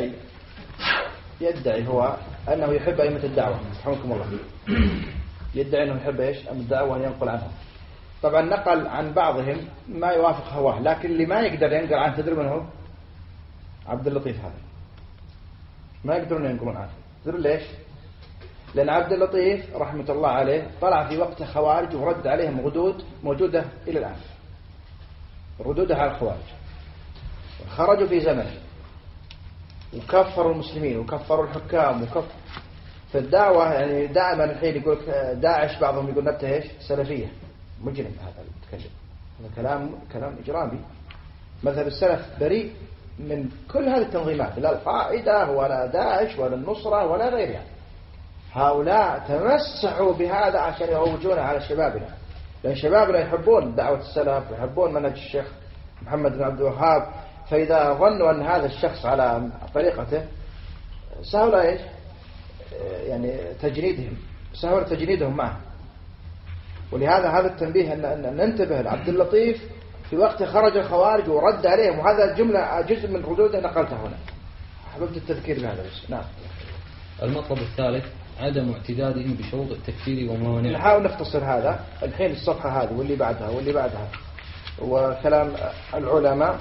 يدعي هو أنه يحب أئمة الدعوة رحمكم الله، يدعي أنه يحب إيش؟ أئمة الدعوة وأن ينقل عنهم. طبعا نقل عن بعضهم ما يوافق هواه، لكن اللي ما يقدر ينقل عنه تدري من هو؟ عبد اللطيف. هذا ما يقدرون ينقلون عنه. تدري ليش؟ لأن عبد اللطيف رحمة الله عليه طلع في وقت خوارج ورد عليهم ردود موجودة إلى الآن، ردودها على الخوارج. خرجوا في زمن وكفروا المسلمين وكفروا الحكام في الدعوة. يعني دائما الحين يقول داعش بعضهم يقول نبته ايش؟ سلفية. مجرم هذا المتكلم، هذا كلام إجرامي. مذهب السلف بريء من كل هذه التنظيمات، لا القاعدة ولا داعش ولا النصرة ولا غيرها. هؤلاء تمسحوا بهذا عشان يروجون على شبابنا، لأن شبابنا يحبون دعوة السلف ويحبون منهج الشيخ محمد بن عبد الوهاب. فإذا ظنوا أن هذا الشخص على طريقته سهل إيش؟ يعني سهل تجنيدهم معه. ولهذا هذا التنبيه أن ننتبه لعبد اللطيف في وقت خرج الخوارج ورد عليهم، وهذا جملة جزء من ردوده نقلتها هنا. حببت التذكير بهذا بس. نعم. المطلب الثالث عدم اعتدادهم بشروط التكفير وموانعه. نحاول نختصر هذا الحين الصفحة هذه واللي بعدها واللي بعدها وكلام العلماء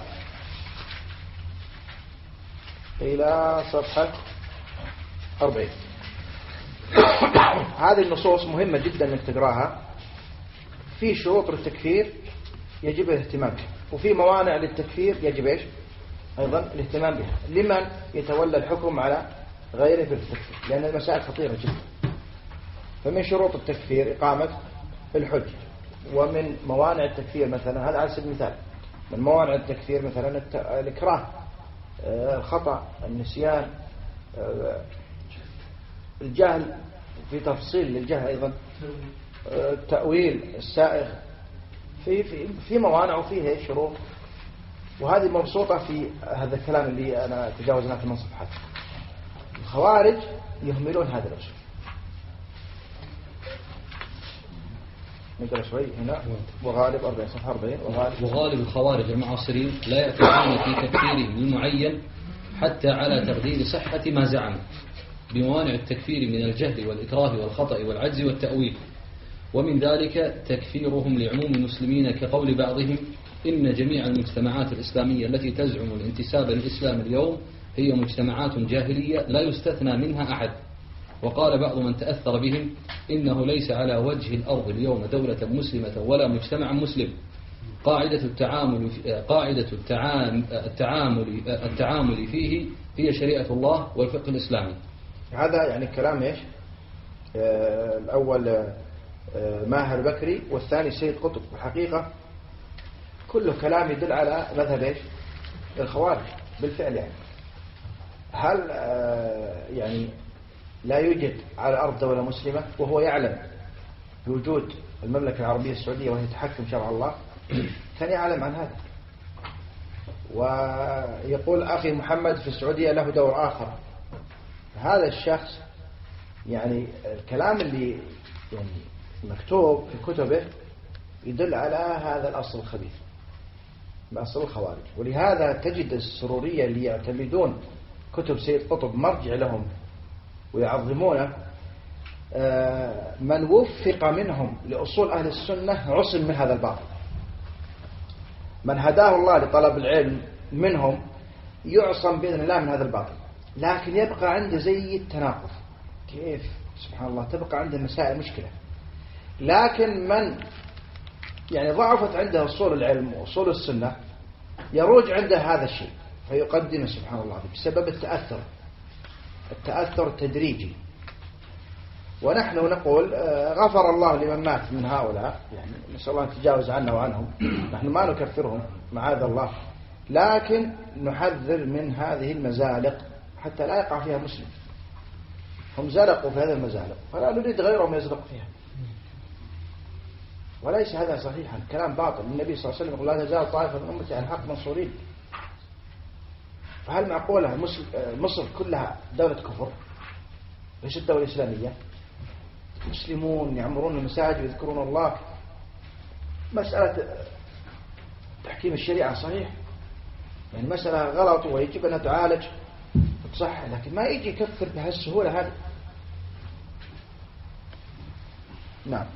إلى صفحة 40. هذه النصوص مهمة جدا أنك تقراها. في شروط للتكفير يجب الاهتمام بها، وفي موانع للتكفير يجب إيش؟ أيضا الاهتمام بها لمن يتولى الحكم على غيره في التكفير، لأن المسائل خطيرة جدا. فمن شروط التكفير إقامة الحج، ومن موانع التكفير مثلا، هذا على سبيل المثال، من موانع التكفير مثلا الإكراه، الخطأ، النسيان، الجهل، في تفصيل للجهل أيضا، التأويل السائغ، في موانع وفيه شروط. وهذه مبسوطة في هذا الكلام اللي أنا تجاوزناه في صفحات. الخوارج يهملون هذا الأصول. نقرأ شوي هنا. وغالب 40 صفحة 40. وغالب الخوارج المعاصرين لا يعتقدون في تكفيرهم المعين حتى على تقدير صحة ما زعموا بموانع التكفير من الجهل والإكراه والخطأ والعجز والتأويل. ومن ذلك تكفيرهم لعموم المسلمين كقول بعضهم إن جميع المجتمعات الإسلامية التي تزعم الانتساب للإسلام اليوم هي مجتمعات جاهلية لا يستثنى منها أحد. وقال بعض من تأثر بهم إنه ليس على وجه الأرض اليوم دولة مسلمة ولا مجتمع مسلم قاعدة التعامل فيه هي شريعة الله والفقه الإسلامي. هذا يعني كلام إيش؟ الأول ماهر بكري والثاني سيد قطب. الحقيقة كله كلام يدل على مذهب إيش؟ الخوارج بالفعل. يعني هل يعني لا يوجد على الأرض دولة مسلمة وهو يعلم بوجود المملكة العربية السعودية وهي تحكم شرع الله؟ كان يعلم عن هذا، ويقول أخي محمد في السعودية له دور آخر. هذا الشخص يعني الكلام اللي يعني مكتوب في كتبه يدل على هذا الأصل الخبيث، أصل الخوارج. ولهذا تجد السرورية اللي يعتمدون كتب سيد قطب مرجع لهم ويعظمونه، من وفق منهم لأصول أهل السنة عصم من هذا الباطل. من هداه الله لطلب العلم منهم يعصم بإذن الله من هذا الباطل، لكن يبقى عنده زي التناقض. كيف؟ سبحان الله، تبقى عنده مسائل مشكلة. لكن من يعني ضعفت عنده أصول العلم وأصول السنة يروج عنده هذا الشيء فيقدمه سبحان الله بسبب التأثر التدريجي. ونحن نقول غفر الله لمن مات من هؤلاء، يعني نسأل الله يتجاوز عنا وعنهم. نحن ما نكفرهم معاذ الله، لكن نحذر من هذه المزالق حتى لا يقع فيها مسلم. هم زلقوا في هذه المزالق فلا نريد غيرهم يزلق فيها، وليس هذا صحيحا، كلام باطل. النبي صلى الله عليه وسلم يقول لا تزال طائفة من أمتي عن الحق منصورين. فهل معقولة مصر كلها دولة كفر ليست دولة إسلامية؟ مسلمون يعمرون المساجد ويذكرون الله. مسألة تحكيم الشريعة صحيح، يعني مسألة غلط ويجب أن تعالج وتصح، لكن ما يجي يكفر بهالسهولة هذه. نعم.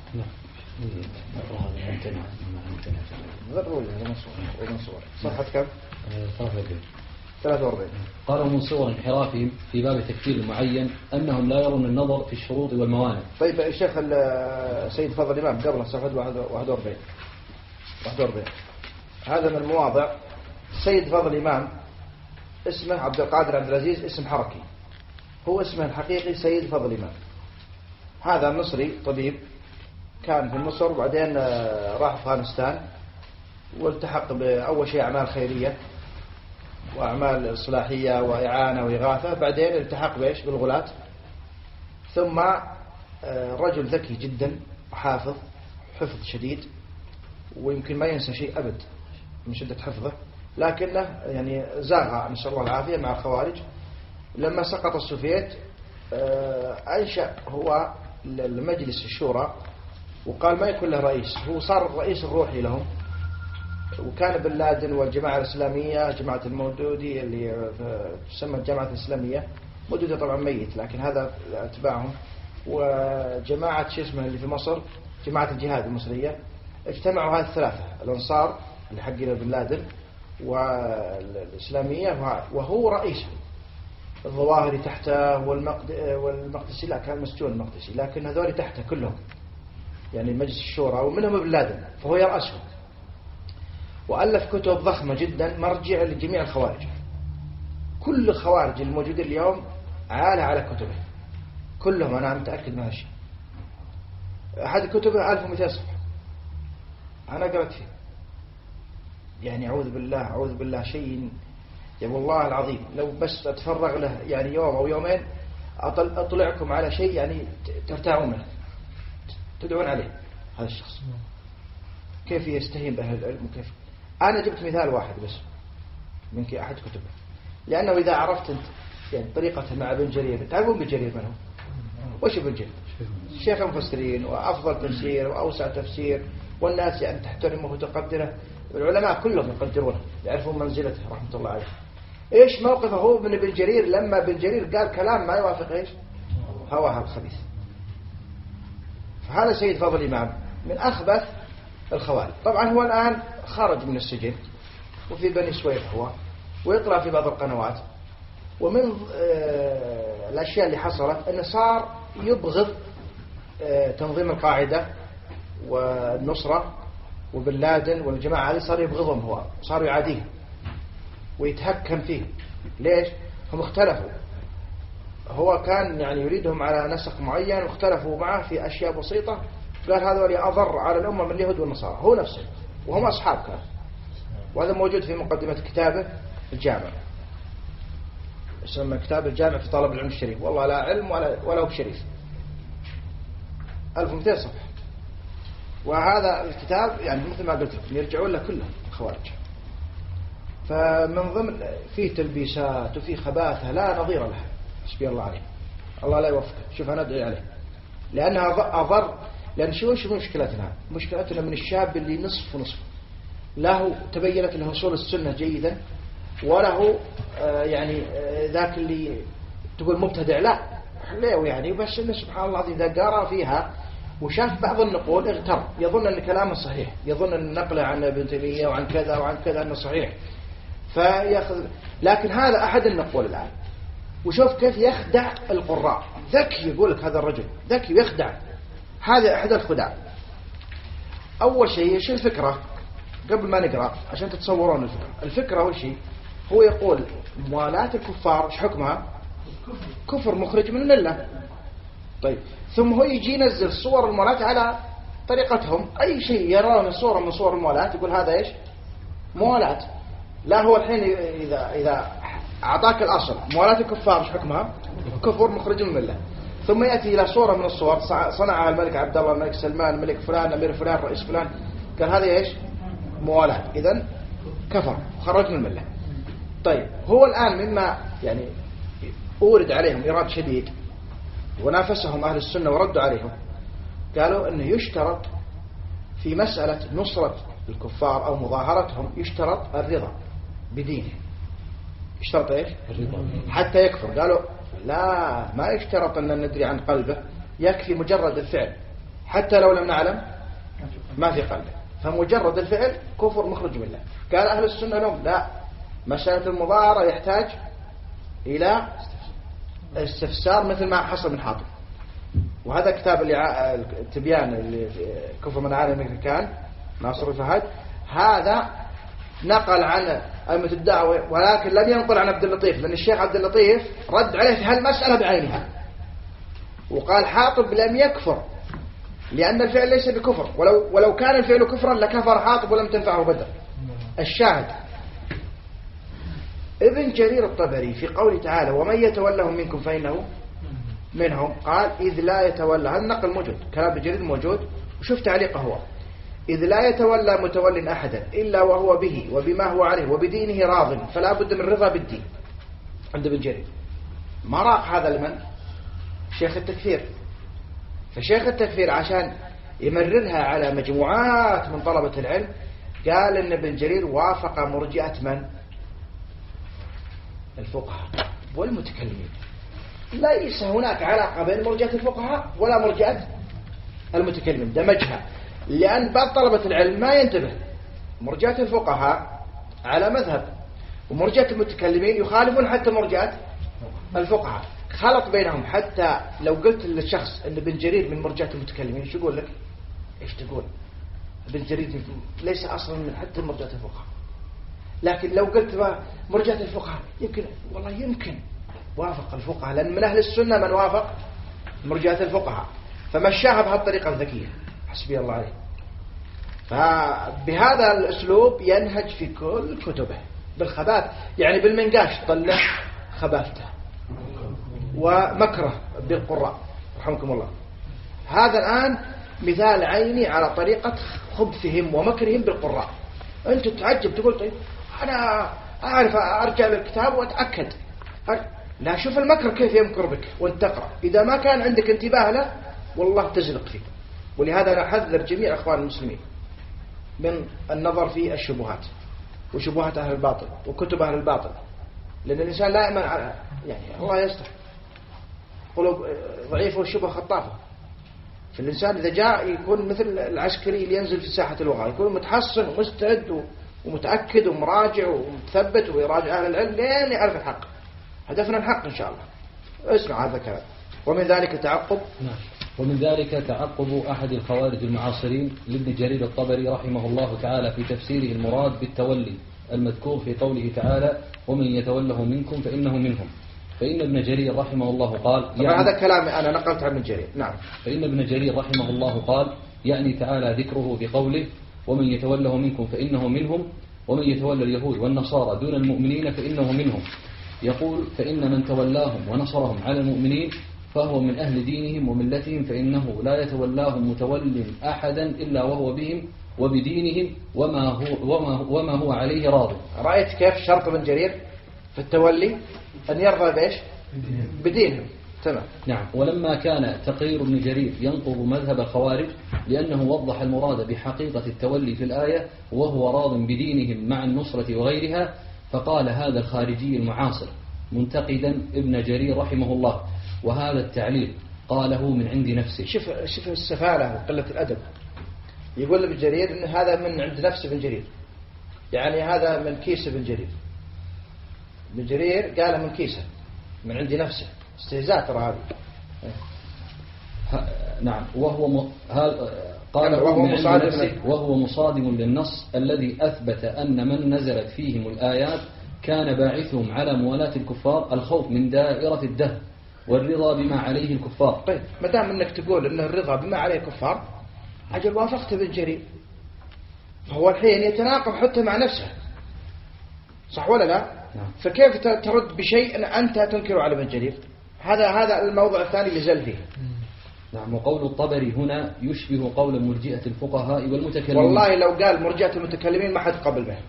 صفحة كم؟ 43. قالوا من صور انحرافهم في باب تكفير معين أنهم لا يرون النظر في الشروط والموانع. طيب الشيخ سيد فضل الإمام قبل صفحة 41 هذا من المواضع. سيد فضل الإمام اسمه عبد القادر عبد العزيز، اسم حركي، هو اسمه الحقيقي سيد فضل الإمام. هذا مصري طبيب كان في مصر وبعدين راح أفغانستان والتحق بأول شيء أعمال خيرية وأعمال إصلاحية وإعانة وإغاثة، بعدين التحق بإيش؟ بالغلاة. ثم رجل ذكي جدا وحافظ حفظ شديد، ويمكن ما ينسى شيء أبد من شدة حفظه، لكنه يعني زاغ نسأل الله العافية مع الخوارج. لما سقط السوفيت أنشأ هو المجلس الشورى، وقال ما يكون له رئيس، هو صار الرئيس الروحي لهم. وكان بن لادن والجماعة الإسلامية، جماعة المودودي اللي تسمى الجماعة الإسلامية، مودودي طبعا ميت لكن هذا أتباعهم، وجماعة شو اسمه اللي في مصر جماعة الجهاد المصرية، اجتمعوا هذه الثلاثة، الأنصار اللي حقين بن لادن والإسلامية، وهو رئيسهم. الظواهري تحته والمقدسي لا كان مسجون المقدسي، لكن هذول تحته كلهم يعني مجلس الشورى، ومنهم بن لادن فهو يرأسهم. وألف كتب ضخمة جدا مرجع لجميع الخوارج، كل الخوارج الموجودين اليوم عالة على كتبه كلهم، أنا متأكد من هالشيء. أحد كتبه 1200 صفحة أنا قرأت فيه، يعني أعوذ بالله شيء يا والله العظيم لو بس أتفرغ له يعني يوم أو يومين أطلعكم على شيء يعني ترتاعون منه، تدعون عليه. هذا الشخص كيف يستهين بأهل العلم وكيف. أنا جبت مثال واحد بس من أحد كتبه، لأنه إذا عرفت أنت يعني طريقة مع ابن جرير، تعرفون ابن جرير من هو؟ وش ابن جرير؟ شيخ المفسرين وأفضل تفسير وأوسع تفسير، والناس يعني تحترمه وتقدره، العلماء كلهم يقدرونه يعرفون منزلته رحمة الله عليه. إيش موقفه هو من ابن جرير لما ابن جرير قال كلام ما يوافق إيش؟ هواها الخبيث. فهذا سيد فضل الإمام من أخبث الخوارج. طبعا هو الآن خرج من السجن وفي بني سويف هو، ويطلع في بعض القنوات. ومن الأشياء اللي حصلت أنه صار يبغض تنظيم القاعدة والنصرة وبن لادن والجماعة هذه صار يبغضهم، هو صار يعاديهم ويتهكم فيهم. ليش؟ هم اختلفوا، هو كان يعني يريدهم على نسق معين واختلفوا معه في أشياء بسيطة، قال هذول أضر على الأمة من اليهود والنصارى، هو نفسه وهم أصحاب كان. وهذا موجود في مقدمة كتابه الجامع، يسمى كتاب الجامع في طلب العلم الشريف، والله لا علم ولا هو شريف، 1200 صفحة. وهذا الكتاب يعني مثل ما قلت لكم يرجعون له كلهم الخوارج. فمن ضمن فيه تلبيسات وفيه خباثة لا نظير لها، حسبي الله عليه، الله لا يوفقه. شوف أنا أدعي عليه لأنها أضر. لأن شو مشكلتنا؟ مشكلتنا من الشاب اللي نصف ونصف، له تبينت له أصول السنة جيدا، وله يعني ذاك اللي تقول مبتدع، لا ليه يعني، بس إنه سبحان الله إذا قرأ فيها وشاف بعض النقول اغتر، يظن أن كلامه صحيح، يظن أن نقله عن ابن تيمية وعن كذا وعن كذا أنه صحيح، فيأخذ. لكن هذا أحد النقول الآن، وشوف كيف يخدع القراء، ذكي. يقول لك هذا الرجل ذكي ويخدع. هذا أحد الخداع. أول شيء إيش الفكرة؟ قبل ما نقرأ عشان تتصورون الفكرة أول شيء هو يقول موالاة الكفار إيش حكمها؟ كفر مخرج من الملة. طيب ثم هو يجي ينزل صور الموالاة على طريقتهم، أي شيء يرون صورة من صور الموالاة يقول هذا إيش؟ موالاة. لا هو الحين إذا أعطاك الأصل موالاة الكفار إيش حكمها؟ كفر مخرج من الملة. ثم يأتي إلى صورة من الصور صنعها الملك عبد الله، الملك سلمان، الملك فلان، أمير فلان، رئيس فلان، قال هذا إيش؟ موالاة، إذن كفر خرج من الملة. طيب هو الآن مما يعني أورد عليهم إيراد شديد ونافسهم أهل السنة وردوا عليهم، قالوا أنه يشترط في مسألة نصرة الكفار أو مظاهرتهم يشترط الرضا بدينه. يشترط إيش؟ الرضا حتى يكفر. قالوا لا، ما يشترط أن ندري عن قلبه، يكفي مجرد الفعل حتى لو لم نعلم ما في قلبه، فمجرد الفعل كفر مخرج من الله. قال أهل السنة لهم لا، مسألة المظاهرة يحتاج إلى استفسار مثل ما حصل من حاطب. وهذا كتاب التبيان اللي كفر من عالم كان ناصر الفهد، هذا نقل عن أئمة الدعوة ولكن لم ينقل عن عبد اللطيف، لأن الشيخ عبد اللطيف رد عليه في هالمسألة بعينها وقال حاطب لم يكفر لأن الفعل ليس بكفر، ولو كان الفعل كفرا لكفر حاطب ولم تنفعه بدر. الشاهد ابن جرير الطبري في قوله تعالى ومن يتولهم منكم فإنه منهم، قال إذ لا يتولى، هذا النقل موجود، كلام ابن جرير موجود، وشوف تعليقه هو إذ لا يتولى متول أحدا إلا وهو به وبما هو عليه وبدينه راض فلا بد من رضا بالدين. عند ابن جرير ما راق هذا لمن؟ شيخ التكفير. فشيخ التكفير عشان يمررها على مجموعات من طلبة العلم قال إن ابن جرير وافق مرجئة من؟ الفقهاء والمتكلمين. ليس هناك علاقة بين مرجئة الفقهاء ولا مرجئة المتكلمين، دمجها، لأن بعض طلبة العلم ما ينتبه. مرجئة الفقهاء على مذهب ومرجئة المتكلمين يخالفون حتى مرجئة الفقهاء، خلط بينهم. حتى لو قلت للشخص أن ابن جرير من مرجئة المتكلمين شو يقول لك؟ إيش تقول؟ ابن جرير ليس أصلا من حتى مرجئة الفقهاء. لكن لو قلت مرجئة الفقهاء يمكن، والله يمكن وافق الفقهاء، لأن من أهل السنة من وافق مرجئة الفقهاء، فمشاها بهالطريقة الذكية حسبي الله عليه. فبهذا الأسلوب ينهج في كل كتبه بالخباث، يعني بالمنقاش طلع خباثته ومكره بالقراء رحمكم الله. هذا الآن مثال عيني على طريقة خبثهم ومكرهم بالقراء. أنت تتعجب تقول طيب أنا أعرف أرجع للكتاب وأتأكد، لا شوف المكر كيف يمكر بك وانت تقرأ، إذا ما كان عندك انتباه له والله تزلق فيه. ولهذا أنا أحذر جميع أخوان المسلمين من النظر في الشبهات وشبهات أهل الباطل وكتب أهل الباطل، لأن الإنسان لا يأمن على يعني الله يستر قلوب ضعيفة والشبه خطافة. فالإنسان إذا جاء يكون مثل العسكري اللي ينزل في ساحة الوغى، يكون متحصن ومستعد ومتأكد ومراجع ومثبت ويراجع أهل العلم لين يعرف الحق. هدفنا الحق إن شاء الله. اسمع هذا الكلام. ومن ذلك تعقب ومن ذلك تعقب أحد الخوارج المعاصرين لابن جرير الطبري رحمه الله تعالى في تفسيره المراد بالتولي المذكور في قوله تعالى ومن يتوله منكم فإنه منهم. فإن ابن جرير رحمه الله قال يعني هذا كلام أنا نقلت عن ابن جرير. نعم. فإن ابن جرير رحمه الله قال يعني تعالى ذكره بقوله ومن يتوله منكم فإنه منهم ومن يتولى اليهود والنصارى دون المؤمنين فإنه منهم. يقول فإن من تولاهم ونصرهم على المؤمنين فهو من أهل دينهم وملتهم فإنه لا يتولاهم متول أحدا إلا وهو بهم وبدينهم وما هو عليه راض. رأيت كيف شرط ابن جرير في التولي أن يرضى بإيش؟ بدينهم. تمام. نعم. ولما كان تقرير ابن جرير ينقض مذهب الخوارج لأنه وضح المراد بحقيقة التولي في الآية وهو راض بدينهم مع النصرة وغيرها، فقال هذا الخارجي المعاصر منتقدا ابن جرير رحمه الله، وهذا التعليل قاله من عند نفسه. شوف السفالة وقلة الأدب. يقول ابن جرير إن هذا من عند نفس ابن جرير، يعني هذا من كيس ابن جرير. ابن جرير قال من كيسه من عند نفسه. استهزاء ترى هذا. نعم. وهو مصادم للنص الذي أثبت أن من نزلت فيهم الآيات كان باعثهم على موالاة الكفار الخوف من دائرة الدهر والرضا بما عليه الكفار. طيب ما دام انك تقول ان الرضا بما عليه الكفار اجل وافقت ابن جرير، فهو الحين يتناقض حتى مع نفسه، صح ولا لا؟ نعم. فكيف ترد بشيء انت تنكره على ابن جرير؟ هذا الموضوع الثاني اللي زل فيه. نعم. وقول الطبري هنا يشبه قول مرجئة الفقهاء والمتكلمين. والله لو قال مرجئة المتكلمين ما حد قبل به.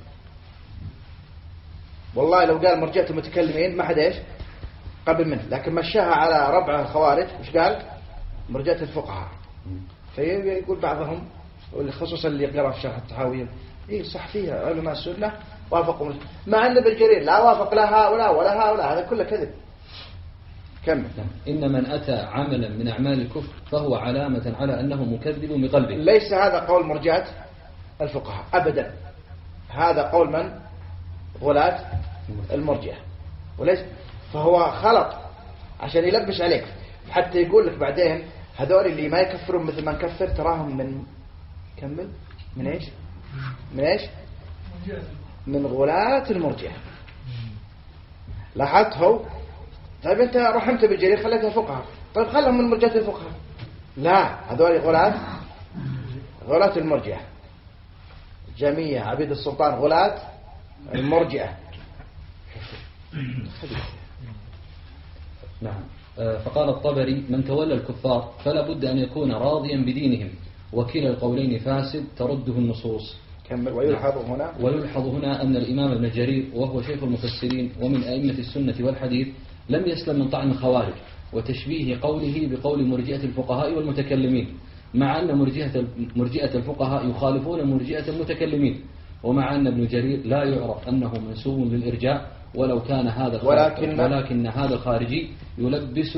والله لو قال مرجئة المتكلمين ما حد ايش قبل منه، لكن مشاها على ربع الخوارج. وش قال؟ مرجئة الفقهاء. فيقول بعضهم خصوصا اللي يقرأ في شرح الطحاوية ايه صح فيها علماء السنة وافقوا، مع ان ابن جرير لا وافق لا هؤلاء ولا هؤلاء، هذا كله كذب. كمل. إن من أتى عملا من أعمال الكفر فهو علامة على أنه مكذب بقلبه. ليس هذا قول مرجئة الفقهاء أبدا، هذا قول من؟ غلاة المرجئة. وليس فهو خلط عشان يلبش عليك، حتى يقول لك بعدين هذول اللي ما يكفرون مثل ما نكفر تراهم من كمل من ايش؟ من ايش؟ من غلاة المرجئة. لاحظته. طيب انت رحمت بالجرير خليتها فقهاء، طيب خلهم من مرجئة الفقهاء. لا، هذول غلاة المرجئة. جميع عبيد السلطان غلاة المرجئة. نعم. فقال الطبري من تولى الكفار فلا بد أن يكون راضيا بدينهم، وكلا القولين فاسد ترده النصوص. ويلحظ هنا أن الإمام ابن جرير وهو شيخ المفسرين ومن أئمة السنة والحديث لم يسلم من طعن الخوارج وتشبيه قوله بقول مرجئة الفقهاء والمتكلمين، مع أن مرجئة الفقهاء يخالفون مرجئة المتكلمين، ومع أن ابن جرير لا يعرف أنه منسوب للإرجاء ولو كان هذا ولكن هذا الخارجي يلبس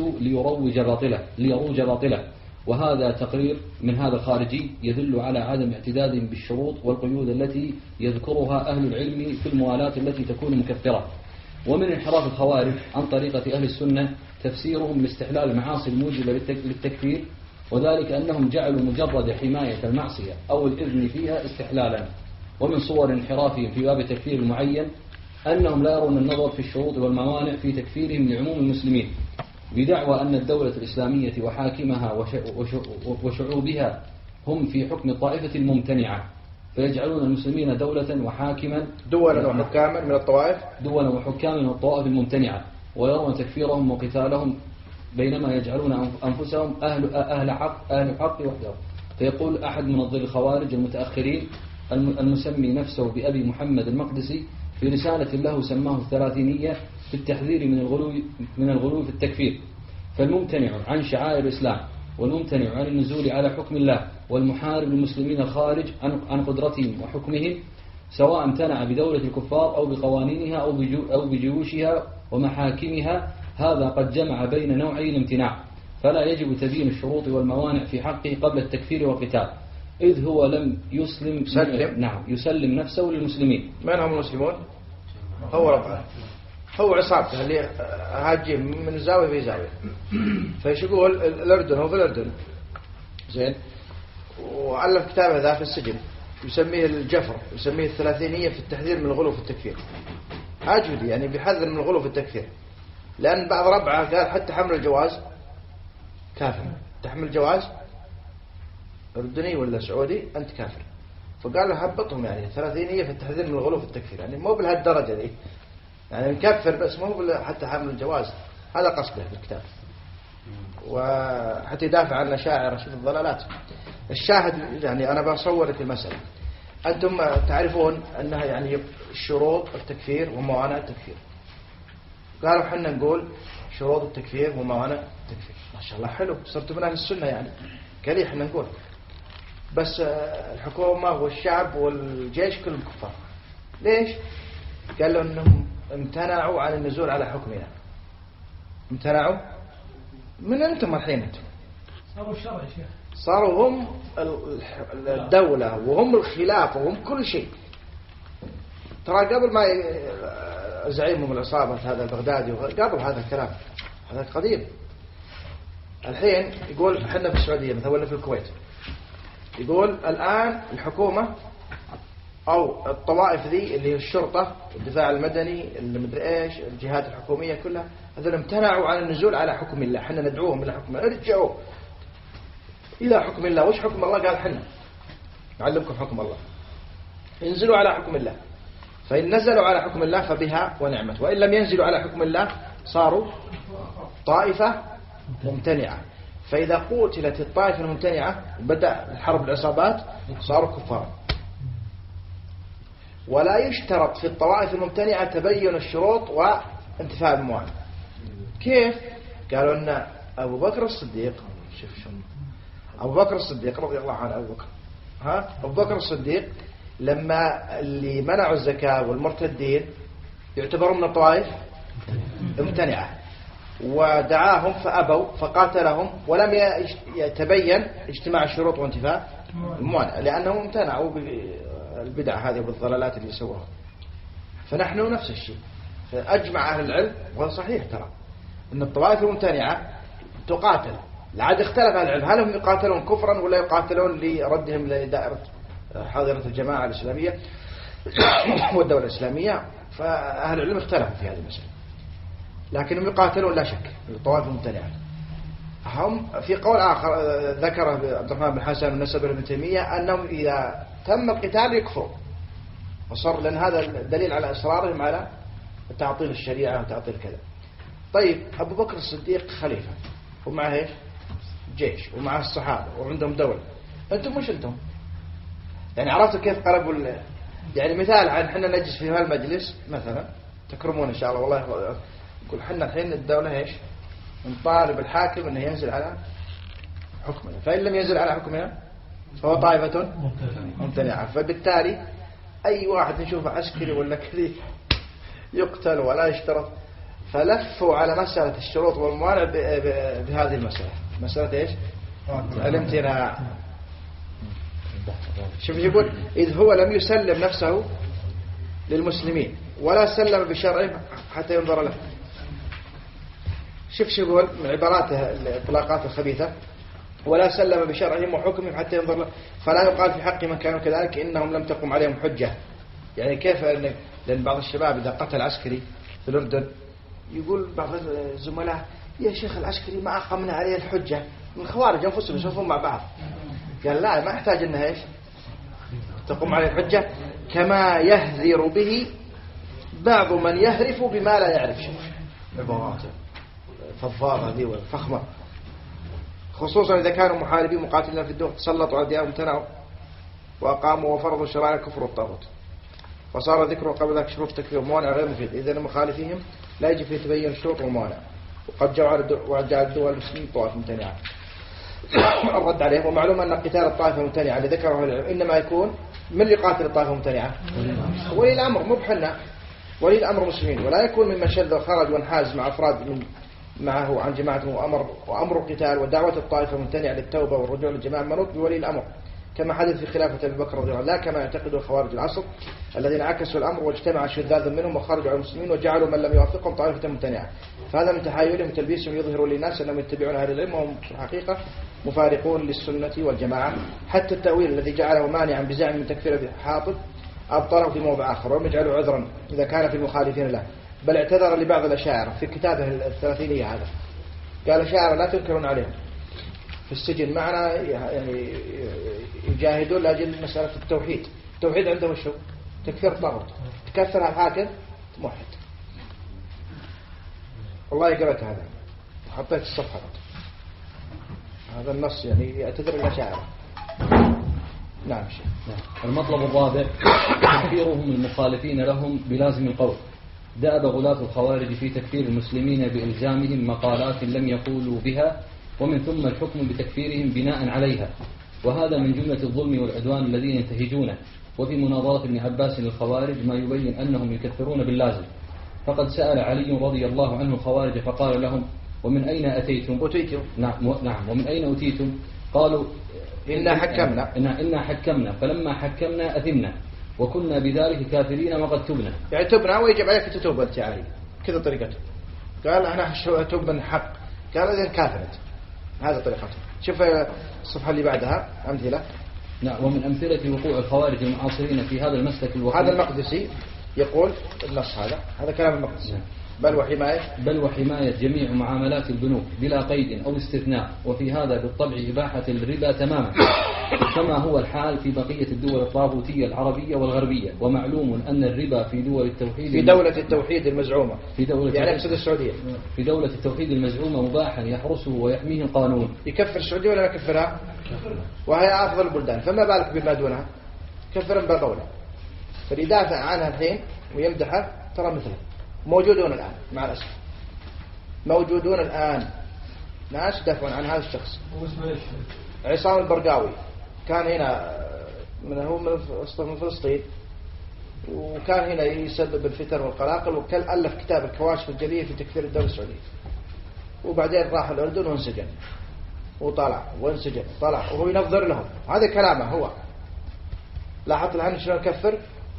ليروج باطله. وهذا تقرير من هذا الخارجي يدل على عدم اعتداد بالشروط والقيود التي يذكرها أهل العلم في الموالاة التي تكون مكفرة. ومن انحراف الخوارج عن طريقة أهل السنة تفسيرهم لاستحلال المعاصي الموجبة للتكفير، وذلك أنهم جعلوا مجرد حماية المعصية أو الإذن فيها استحلالا. ومن صور انحرافهم في باب التكفير المعين أنهم لا يرون النظر في الشروط والموانع في تكفيرهم لعموم المسلمين، بدعوى أن الدولة الإسلامية وحاكمها وشعوبها هم في حكم الطائفة الممتنعة، فيجعلون المسلمين دولة وحاكما دولا وحكاما من الطوائف الممتنعة، ويرون تكفيرهم وقتالهم، بينما يجعلون أنفسهم أهل حق وحده. فيقول أحد منظر الخوارج المتأخرين المسمي نفسه بأبي محمد المقدسي في رسالة له سماه الثلاثينية في التحذير من الغلو في التكفير: فالممتنع عن شعائر الإسلام والممتنع عن النزول على حكم الله والمحارب للمسلمين الخارج عن قدرتهم وحكمهم، سواء امتنع بدولة الكفار أو بقوانينها أو بجيوشها ومحاكمها، هذا قد جمع بين نوعي الامتناع، فلا يجب تبيين الشروط والموانع في حقه قبل التكفير والقتال، إذ هو لم يسلم نفسه للمسلمين. من هم المسلمون؟ هو ربعه، هو عصابته اللي هاجين من زاوية في زاوية. فيش يقول الأردن هو في الأردن، زين، وألف كتابه ذا في السجن يسميه الجفر، يسميه الثلاثينية في التحذير من الغلو في التكفير. أجودي يعني بيحذر من الغلو في التكفير، لأن بعض ربعه قال حتى حمل الجواز كافر، تحمل جواز أردني ولا سعودي أنت كافر. فقال له هبطهم، يعني ثلاثينية في التحذير من الغلو في التكفير، يعني مو بهالدرجة دي، يعني مكفر بس مو حتى حمل الجواز. هذا قصده في الكتاب، وحتى يدافع عن الأشاعرة شوف الضلالات. الشاهد يعني أنا بصور لك المسألة. أنتم تعرفون أنها يعني شروط التكفير وموانع التكفير. قالوا حنا نقول شروط التكفير وموانع التكفير. ما شاء الله حلو، صرتوا من أهل السنة يعني كلي حنا نقول. بس الحكومة والشعب والجيش كلهم كفار. ليش؟ قالوا أنهم امتنعوا عن النزول على حكمنا. امتنعوا من أنتم الحين؟ أنتم صاروا الشرع يا شيخ، صاروا هم الدولة وهم الخلافة وهم كل شيء. ترى قبل ما زعيمهم العصابة هذا البغدادي قبل هذا الكلام هذا قديم. الحين يقول احنا في السعودية مثلا ولا في الكويت، يقول الآن الحكومة أو الطوائف ذي اللي هي الشرطة الدفاع المدني اللي مدري إيش الجهات الحكومية كلها هذول امتنعوا عن النزول على حكم الله. حنا ندعوهم إلى حكم الله، ارجعوا إلى حكم الله. وش حكم الله؟ قال حنا نعلمكم حكم الله، انزلوا على حكم الله. فإن نزلوا على حكم الله فبها ونعمت، وإن لم ينزلوا على حكم الله صاروا طائفة ممتنعة. فإذا قتلت الطائفة الممتنعة بدأ الحرب العصابات صاروا كفار. ولا يشترط في الطوائف الممتنعة تبين الشروط وانتفاء الموانع. كيف؟ قالوا أن أبو بكر الصديق، شوف شو أبو بكر الصديق رضي الله عنه، أبو بكر الصديق لما اللي منعوا الزكاة والمرتدين يعتبرون من الطوائف الممتنعة، ودعاهم فأبوا فقاتلهم ولم يتبين اجتماع الشروط وانتفاء الموانع، لأنهم امتنعوا بالبدع هذه والضلالات اللي سووها. فنحن نفس الشيء. فأجمع أهل العلم، وصحيح ترى أن الطوائف الممتنعة تقاتل. لعد اختلف أهل العلم هل هم يقاتلون كفرا ولا يقاتلون لردهم لدائرة حاضرة الجماعة الإسلامية والدولة الإسلامية. فأهل العلم اختلفوا في هذه المسألة، لكنهم يقاتلون لا شك الطوائف الممتنعة. هم في قول آخر ذكره عبد الرحمن بن حسن ونسب ابن تيمية أنهم إذا تم القتال يكفروا، وصار لأن هذا دليل على إصرارهم على تعطيل الشريعة وتعطيل كذا. طيب أبو بكر الصديق خليفة ومعه إيش؟ جيش ومعه الصحابة وعندهم دولة. أنتم مش أنتم يعني عرفتوا كيف قلبوا يعني مثال عن حنا نجلس في هالمجلس مثلا تكرمون إن شاء الله والله يقول حنا الحين الدولة إيش نطالب الحاكم أنه ينزل على حكمنا، فإن لم ينزل على حكمنا فهو طائفة ممتنعة. فبالتالي أي واحد نشوفه عسكري ولا كذي يقتل ولا يشترط. فلفوا على مسألة الشروط والموانع بهذه المسألة، مسألة إيش؟ الامتناع. شوف يقول إذ هو لم يسلم نفسه للمسلمين ولا سلم بشرعهم حتى ينظر له. شوف يقول من عباراته الإطلاقات الخبيثة ولا سلم بشرعهم وحكمهم حتى ينظر له. فلا يقال في حق من كانوا كذلك إنهم لم تقم عليهم حجة. يعني كيف؟ لأن بعض الشباب إذا قتل عسكري في الأردن يقول بعض الزملاء يا شيخ العسكري ما أقمنا عليه الحجة، من خوارج أنفسهم يشوفون مع بعض. قال لا، ما يحتاج إنها إيش تقوم عليه الحجة، كما يهذر به بعض من يهرف بما لا يعرف. شوف عبارات فضفاضة هذه والفخمة، خصوصا إذا كانوا محاربين مقاتلين في الدول تسلطوا على ديارهم امتنعوا وأقاموا وفرضوا شرائع الكفر والطاغوت. وصار ذكره قبل ذلك شروط تكفير وموانع غير مفيد، إذا مخالفيهم لا يجب فيه تبين الشروط والموانع. وقد جعل الدول المسلمين طوائف ممتنعة. الرد عليه ومعلوم أن قتال الطائفة الممتنعة اللي ذكره العلم إنما يكون من يقاتل الطائفة الممتنعة ولي الأمر، مو بحنا ولي الأمر مسلمين، ولا يكون ممن شذ وخرج وانحاز مع أفراد من معه عن جماعته وأمر القتال ودعوة الطائفة الممتنعة للتوبة والرجوع للجماعة منوط بولي الأمر، كما حدث في خلافة أبي بكر رضي الله عنه، لا كما يعتقد خوارج العصر الذين عكسوا الأمر واجتمع شذاذ منهم وخرجوا على المسلمين وجعلوا من لم يوافقهم طائفة ممتنعة. فهذا من تحايلهم وتلبيسهم يظهر للناس أنهم يتبعون أهل العلم وهم في الحقيقة مفارقون للسنة والجماعة. حتى التأويل الذي جعله مانعا بزعم من تكفير حاطب أبطله في موضع آخر ولم يجعله عذرا إذا كان في المخالفين له، بل اعتذر لبعض الأشاعرة في كتابه الثلاثينية هذا، قال الأشاعرة لا تنكرون عليهم في السجن معنا، يعني يجاهدون لأجل مسألة التوحيد. التوحيد عندهم وشو؟ تكفير الطاغوت، تكفر الحاكم موحد. والله قرأت هذا وحطيت الصفحة، هذا النص يعني يعتذر الأشاعرة. نعم شيخ. المطلب الرابع تكفيرهم المخالفين لهم بلازم القول. دأب غلاة الخوارج في تكفير المسلمين بإلزامهم مقالات لم يقولوا بها، ومن ثم الحكم بتكفيرهم بناء عليها، وهذا من جملة الظلم والعدوان الذين ينتهجونه. وفي مناظرة ابن عباس للخوارج ما يبين أنهم يكفرون باللازم، فقد سأل علي رضي الله عنه الخوارج فقال لهم: ومن أين أتيتم؟ نعم ومن أين أتيتم؟ قالوا: إنا حكمنا، فلما حكمنا أثمنا وكنا بذلك كافرين وقد تبنا. يعني تبنا ويجب عليك تتوب أنت يا علي، كذا طريقته. قال أنا أتوب من حق، قال إذن كافرت. هذا طريقته. شوف الصفحة اللي بعدها أمثلة. نعم. ومن أمثلة وقوع الخوارج المعاصرين في هذا المسلك الوحيد، هذا المقدسي يقول النص هذا كلام المقدسي. بل وحماية جميع معاملات البنوك بلا قيد أو استثناء، وفي هذا بالطبع إباحة الربا تماما، كما هو الحال في بقية الدول الطاغوتية العربية والغربية. ومعلوم أن الربا في دول التوحيد، في دولة التوحيد المزعومة، يعني أقصد السعودية، في دولة التوحيد المزعومة مباحا يحرسه ويحميه القانون. يكفر السعودية ولا يكفرها؟ وهي أفضل البلدان، فما بالك بما دونها؟ كفر بقوله. فليدافع عنها الحين ويمدحها ترى مثله موجودون الآن مع الأسف، موجودون الآن ناس يدافعون عن هذا الشخص. عصام البرقاوي كان هنا من فلسطين، وكان هنا يسبب الفتن والقلاقل، وكان ألف كتاب الكواشف الجلية في تكفير الدولة السعودية، وبعدين راح الأردن وانسجن وطلع وانسجن طلع وهو ينظر لهم. هذا كلامه هو. لاحظت الآن شلون يكفر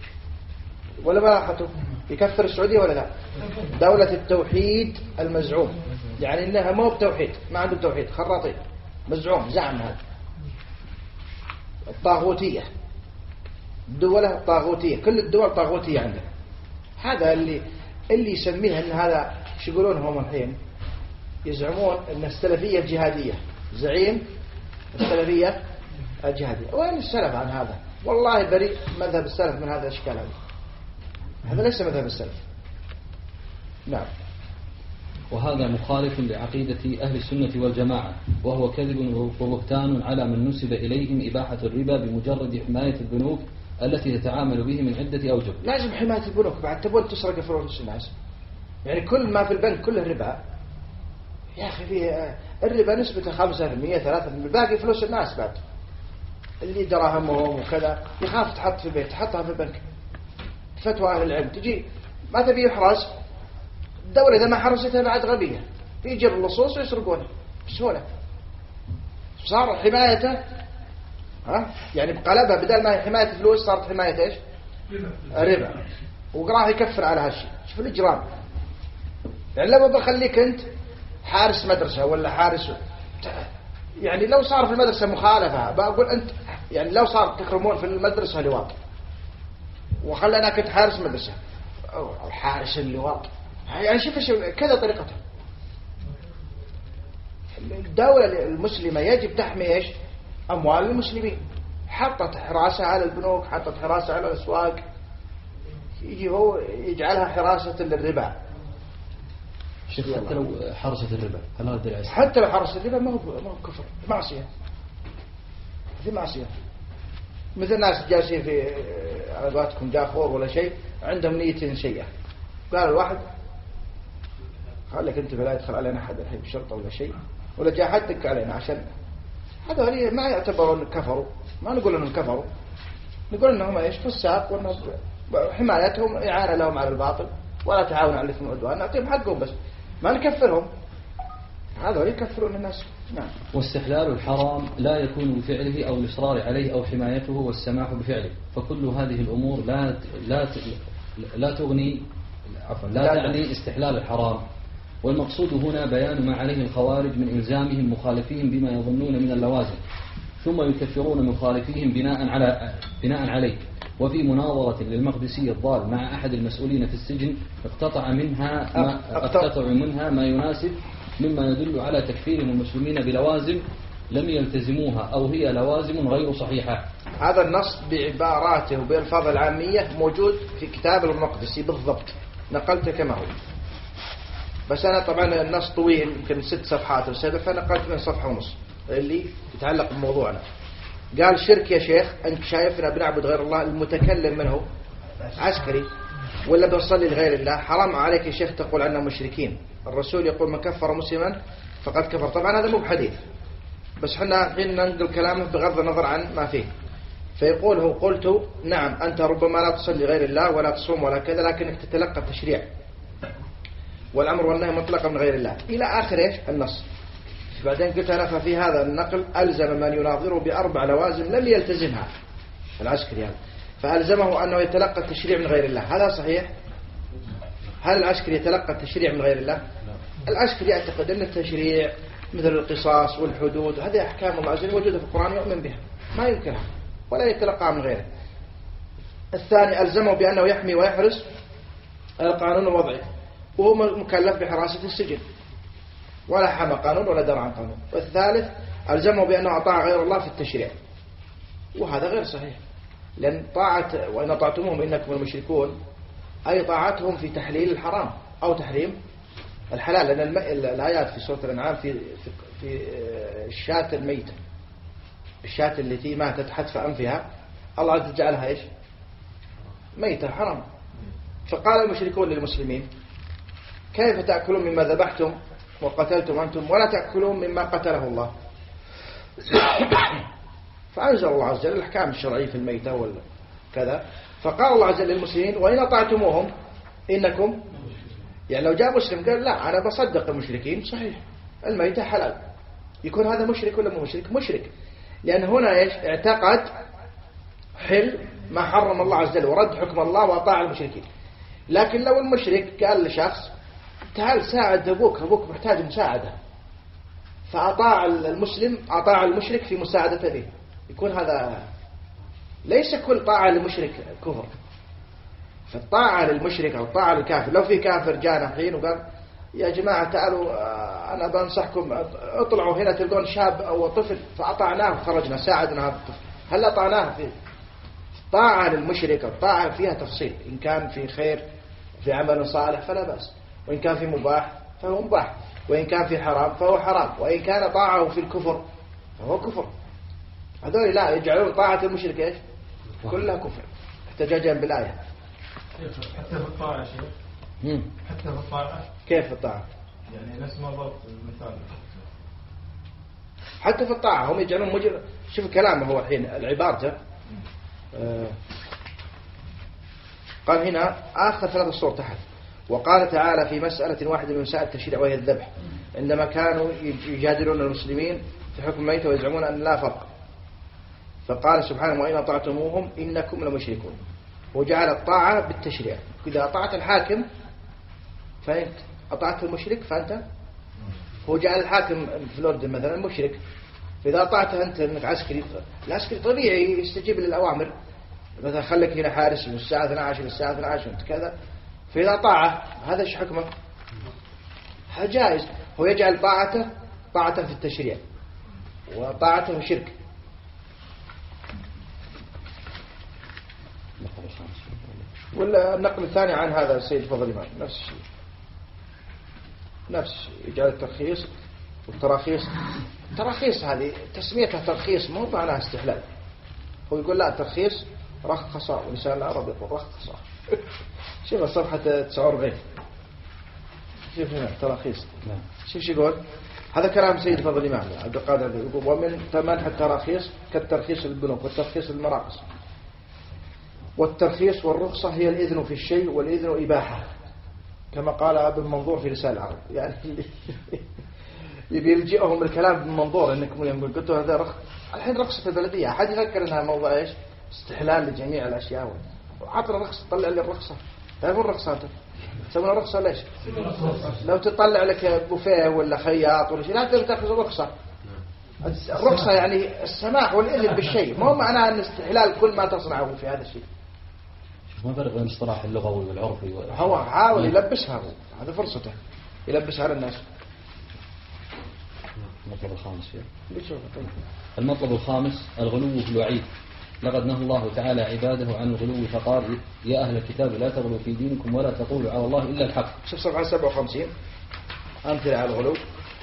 ولا ما لاحظته؟ يكفر السعودية ولا لا؟ دولة التوحيد المزعوم، يعني إنها مو بتوحيد، ما عندهم توحيد، خراطين مزعوم، زعم هذا. الطاغوتية، الدولة الطاغوتية، كل الدول طاغوتية عندنا. هذا اللي يسميه أن هذا شو يقولون هم الحين؟ يزعمون أن السلفية الجهادية، زعيم السلفية الجهادية. وين السلف عن هذا؟ والله بريء مذهب السلف من هذا الأشكال هذا ليس مذهب السلف. نعم. وهذا مخالف لعقيدة أهل السنة والجماعة، وهو كذب وبهتان على من نسب إليهم إباحة الربا بمجرد حماية البنوك التي تتعامل به من عدة أوجه. لازم حماية البنوك بعد، تبون تسرق فلوس الناس؟ يعني كل ما في البنك كله ربا يا أخي. فيه الربا نسبته 5% 3%، باقي فلوس الناس بعد اللي دراهمهم وكذا. يخاف تحط في البيت، تحطها في البنك. فتوى أهل العلم تجي ما تبي يحرس الدولة، إذا ما حرستها بعد غبية، يجيب اللصوص ويسرقونه بسهولة. صار حمايته يعني بقلبها، بدل ما هي حماية فلوس صارت حماية إيش؟ ربا. وقراه يكفر على هالشيء. شوف الإجرام. يعني لو بخليك أنت حارس مدرسة ولا حارس، يعني لو صار في المدرسة مخالفة، بقول أنت يعني لو صار تكرمون في المدرسة لواط، وخلنا كنت حارس مدرسة أو حارس اللواط، يعني شوف كذا طريقته. الدولة المسلمة يجب تحمي إيش؟ أموال المسلمين. حطت حراسة على البنوك، حطت حراسة على الأسواق، يجي هو يجعلها حراسة للربا. حتى لو حرست الربا، حتى لو حرست الربا ما هو كفر، معصية. في معصية. مثل الناس جالسين في على قولتكم جافور ولا شيء، عندهم نية سيئة. قال الواحد خليك انت بلا يدخل علينا أحد الحين بشرطة ولا شيء، ولا جاء حد دق علينا، عشان هذا ما يعتبرون كفروا. ما نقول انهم كفروا، نقول انهم ايش؟ فساق، وانهم حمايتهم إعانة لهم على الباطل، ولا تعاون على الإثم والعدوان. نعطيهم حقهم بس ما نكفرهم. هذول يكفرون الناس. نعم. واستحلال الحرام لا يكون بفعله أو الإصرار عليه أو حمايته والسماح بفعله، فكل هذه الأمور لا تغني، عفوا لا تعني استحلال الحرام، والمقصود هنا بيان ما عليه الخوارج من إلزامهم مخالفيهم بما يظنون من اللوازم، ثم يكفرون مخالفيهم بناء عليه. وفي مناظرة للمقدسي الضال مع أحد المسؤولين في السجن اقتطع منها ما يناسب مما يدل على تكفيرهم المسلمين بلوازم لم يلتزموها أو هي لوازم غير صحيحة. هذا النص بعباراته وبالفاظ العامية موجود في كتاب المقدسي بالضبط، نقلته كما هو، بس أنا طبعا النص طويل يمكن 6 صفحات أو 7، فنقلت من صفحة ونص اللي يتعلق بموضوعنا. قال شرك يا شيخ، أنت شايفنا بنعبد غير الله، المتكلم منه عسكري ولا بنصلي لغير الله، حرام عليك يا شيخ تقول عنا مشركين. الرسول يقول من كفر مسلما فقد كفر. طبعا هذا مو بحديث، بس حنا حين ننقل كلامه بغض النظر عن ما فيه. فيقول هو قلت نعم أنت ربما لا تصلي غير الله ولا تصوم ولا كذا، لكنك تتلقى التشريع والأمر والنهي مطلقا من غير الله إلى آخر إيش النص. بعدين قلت أنا ففي هذا النقل ألزم من يناظره ب4 لوازم لم يلتزمها العسكري يعني، فألزمه أنه يتلقى التشريع من غير الله. هذا صحيح؟ هل العسكري يتلقى التشريع من غير الله؟ العسكري يعتقد أن التشريع مثل القصاص والحدود هذه أحكام الله عز وجل موجودة في القرآن يؤمن بها، ما ينكرها ولا يتلقاها من غيره. الثاني ألزمه بأنه يحمي ويحرس القانون الوضعي، وهو مكلف بحراسة السجن ولا حمى قانون ولا درع عن قانون. والثالث ألزمه بأنه أطاع غير الله في التشريع، وهذا غير صحيح، لأن طاعة وإن أطعتموهم إنكم المشركون أي طاعتهم في تحليل الحرام أو تحريم الحلال، لأن الآيات في سورة الأنعام في الشاة الميتة، الشاة التي ماتت حتف أنفها الله عز وجل جعلها إيش؟ ميتة حرام. فقال المشركون للمسلمين كيف تأكلون مما ذبحتم وقتلتم أنتم ولا تأكلون مما قتله الله؟ فأنزل الله عز وجل الأحكام الشرعية في الميتة وكذا. فقال الله عز وجل للمسلمين وإن أطعتموهم إنكم، يعني لو جاء مسلم قال لا أنا بصدق المشركين صحيح الميتة حلال، يكون هذا مشرك ولا مو مشرك؟ مشرك، لأن هنا إيش؟ اعتقد حل ما حرم الله عز وجل ورد حكم الله وأطاع المشركين. لكن لو المشرك قال لشخص تعال ساعد أبوك محتاج مساعدة، فأطاع المسلم أطاع المشرك في مساعدة به، يكون هذا ليس كل طاعة للمشرك كفر. فالطاعة للمشرك أو الطاعة للكافر، لو في كافر جانا حين وقال يا جماعة تعالوا أنا بنصحكم اطلعوا هنا تلقون شاب أو طفل، فأطعناه وخرجنا ساعدنا هذا الطفل، هل أطعناه؟ في طاعة للمشرك الطاعة فيها تفصيل، إن كان في خير في عمل صالح فلا بأس، وإن كان في مباح فهو مباح، وإن كان في حرام فهو حرام، وإن كان طاعه في الكفر فهو كفر. هذول لا يجعلون طاعة المشرك إيش؟ كلها كفر احتجاجا بالآية. حتى في الطاعة يا شيخ؟ حتى في الطاعة؟ كيف في الطاعة؟ يعني نفس ما ضبط المثال. حتى في الطاعة هم يجعلون شوف كلامه هو الحين العبارة قال هنا آخر 3 سطور تحت، وقال تعالى في مسألة واحدة من مسائل التشريع وهي الذبح، عندما كانوا يجادلون المسلمين في حكم الميتة ويزعمون أن لا فرق، فقال سبحانه وإن أطعتموهم إنكم لمشركون، وجعل الطاعة بالتشريع. إذا أطعت الحاكم فأنت أطعت المشرك فأنت، هو جعل الحاكم في الأردن مثلا مشرك، فإذا أطعته أنت أنك عسكري، العسكري طبيعي يستجيب للأوامر، مثلا خليك هنا حارس من الساعة 12 للساعة 12 وانت كذا، فإذا طاعة هذا ايش حكمه؟ جائز. هو يجعل طاعته في التشريع وطاعته شرك. والنقل الثاني عن هذا السيد فضل الإمام نفس الشيء، نفس الشيء، يجعل الترخيص والتراخيص. التراخيص هذه تسميتها ترخيص مو معناها استحلال، هو يقول لا ترخيص رخصة، ولسان العرب يقول رخصة. شوف الصفحة 49 شوف هنا تراخيص، شوف يقول هذا كلام سيد فضل الإمام عبد القادر يقول ومن ثمن التراخيص كالترخيص للبنوك والترخيص للمراقص. والترخيص والرخصة هي الإذن في الشيء والإذن إباحة، كما قال ابن منظور في رسالة العرب. يعني يبي يلجئهم الكلام ابن منظور انكم يقول قلتوا هذا الحين رخصة البلدية، أحد يفكر انها موضوع ايش؟ استحلال لجميع الأشياء. عطنا رخصة، طلع لي الرخصة، تعرفون الرخصة أنت؟ تسوون رخصة ليش؟ لو تطلع لك بوفيه ولا خياط ولا شيء لا تقدر تأخذ رخصة. الرخصة يعني السماح والإذن بالشيء، مو معناه أن استحلال كل ما تصنعه في هذا الشيء. ما فرق بين الاصطلاح اللغوي والعرفي هو حاول يلبسها، هذا فرصته يلبسها على الناس. المطلب الخامس المطلب الخامس الغلو في الوعيد. لقد نهى الله تعالى عباده عن الغلو فقال يا أهل الكتاب لا تغلوا في دينكم ولا تقولوا على الله إلا الحق. شوف صفحة 57 أمثلة على الغلو.